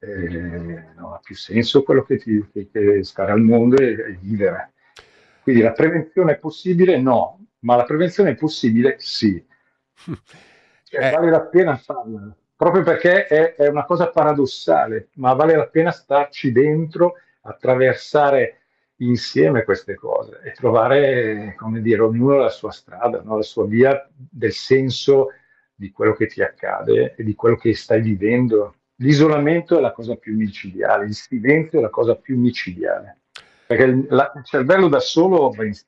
eh, non ha più senso quello che ti che, che stare al mondo e, e vivere. Quindi la prevenzione è possibile? No, ma la prevenzione è possibile? Sì. Cioè, Eh, vale la pena farla, proprio perché è, è una cosa paradossale, ma vale la pena starci dentro, attraversare insieme queste cose e trovare, come dire, ognuno la sua strada, no? La sua via del senso di quello che ti accade e di quello che stai vivendo. L'isolamento è la cosa più micidiale, il silenzio è la cosa più micidiale. Perché il, la- il cervello da solo va in-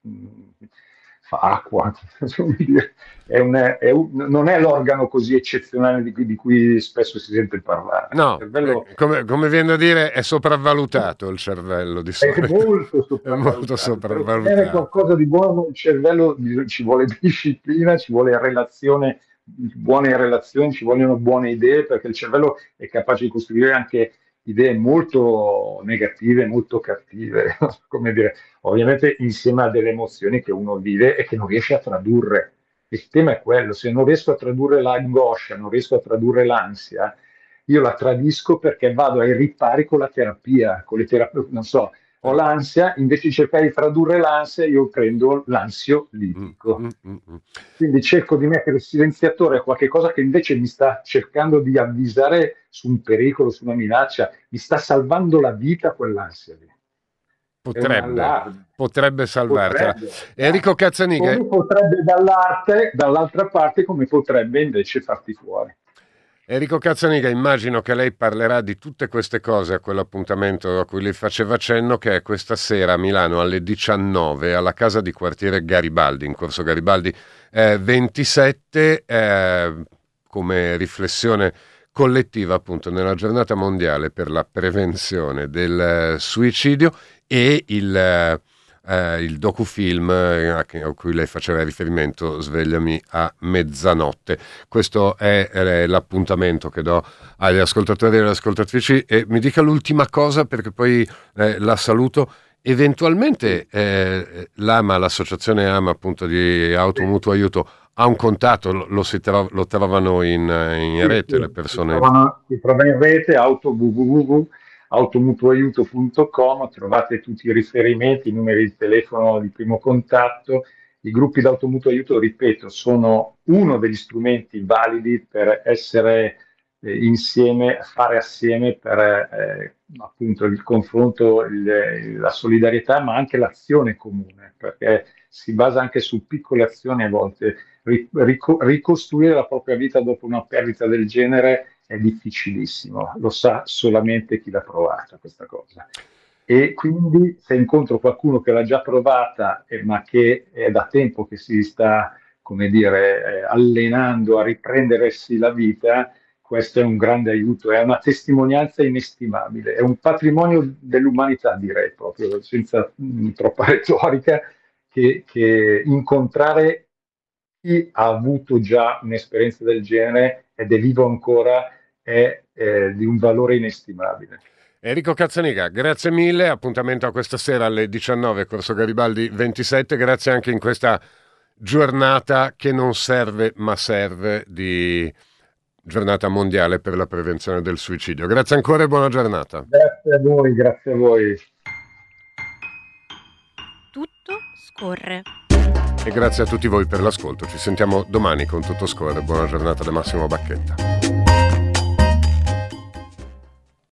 fa acqua, come dire, è un- è un- non è l'organo così eccezionale di cui, di cui spesso si sente parlare. Il no, cervello eh, come, come viene a dire, è sopravvalutato il cervello di è solito. molto È molto sopravvalutato. Per ottenere sopravvalutato. qualcosa di buono nel cervello bis- ci vuole disciplina, ci vuole relazione, buone relazioni, ci vogliono buone idee, perché il cervello è capace di costruire anche idee molto negative, molto cattive, come dire, ovviamente insieme a delle emozioni che uno vive e che non riesce a tradurre. Il tema è quello, se non riesco a tradurre l'angoscia, non riesco a tradurre l'ansia, io la tradisco perché vado ai ripari con la terapia, con le terapie, non so, ho l'ansia, invece di cercare di tradurre l'ansia, io prendo Mm, l'ansiolitico. mm, mm, mm. Quindi cerco di mettere il silenziatore a qualche cosa che invece mi sta cercando di avvisare su un pericolo, su una minaccia, mi sta salvando la vita quell'ansia lì. È un Potrebbe, allarme. potrebbe salvartela. Potrebbe, Enrico Cazzaniga, come potrebbe dall'arte, dall'altra parte, come potrebbe invece farti fuori. Enrico Cazzaniga, immagino che lei parlerà di tutte queste cose a quell'appuntamento a cui lei faceva cenno, che è questa sera a Milano alle diciannove alla casa di quartiere Garibaldi, in Corso Garibaldi eh, ventisette, eh, come riflessione collettiva appunto nella giornata mondiale per la prevenzione del eh, suicidio, e il, eh, eh, il docufilm eh, a cui lei faceva riferimento, Svegliami a mezzanotte. Questo è eh, l'appuntamento che do agli ascoltatori e alle ascoltatrici, e mi dica l'ultima cosa perché poi eh, la saluto. Eventualmente eh, l'AMA, l'associazione AMA appunto di Automutuo Aiuto, ha un contatto, lo, lo, si trova, lo trovano in, in rete Sì, le persone? Si trovano, si trova in rete auto, w w w punto automutuoaiuto punto com, trovate tutti i riferimenti, i numeri di telefono di primo contatto, I gruppi d'automutuo aiuto, ripeto, sono uno degli strumenti validi per essere eh, insieme, fare assieme per eh, appunto il confronto, il, la solidarietà, ma anche l'azione comune, perché si basa anche su piccole azioni a volte. Ric- ricostruire la propria vita dopo una perdita del genere è difficilissimo, lo sa solamente chi l'ha provata questa cosa. E quindi se incontro qualcuno che l'ha già provata, eh, ma che è da tempo che si sta, come dire, eh, allenando a riprendersi la vita, questo è un grande aiuto, è una testimonianza inestimabile, è un patrimonio dell'umanità, direi proprio, senza mh, troppa retorica, che, che incontrare chi ha avuto già un'esperienza del genere ed è vivo ancora è eh, di un valore inestimabile. Enrico Cazzaniga, grazie mille, appuntamento a questa sera alle diciannove, Corso Garibaldi ventisette, grazie anche in questa giornata che non serve ma serve, di giornata mondiale per la prevenzione del suicidio. Grazie ancora e buona giornata. Grazie a voi, grazie a voi. Tutto scorre. E grazie a tutti voi per l'ascolto, ci sentiamo domani con Tutto Scorre, buona giornata da Massimo Bacchetta.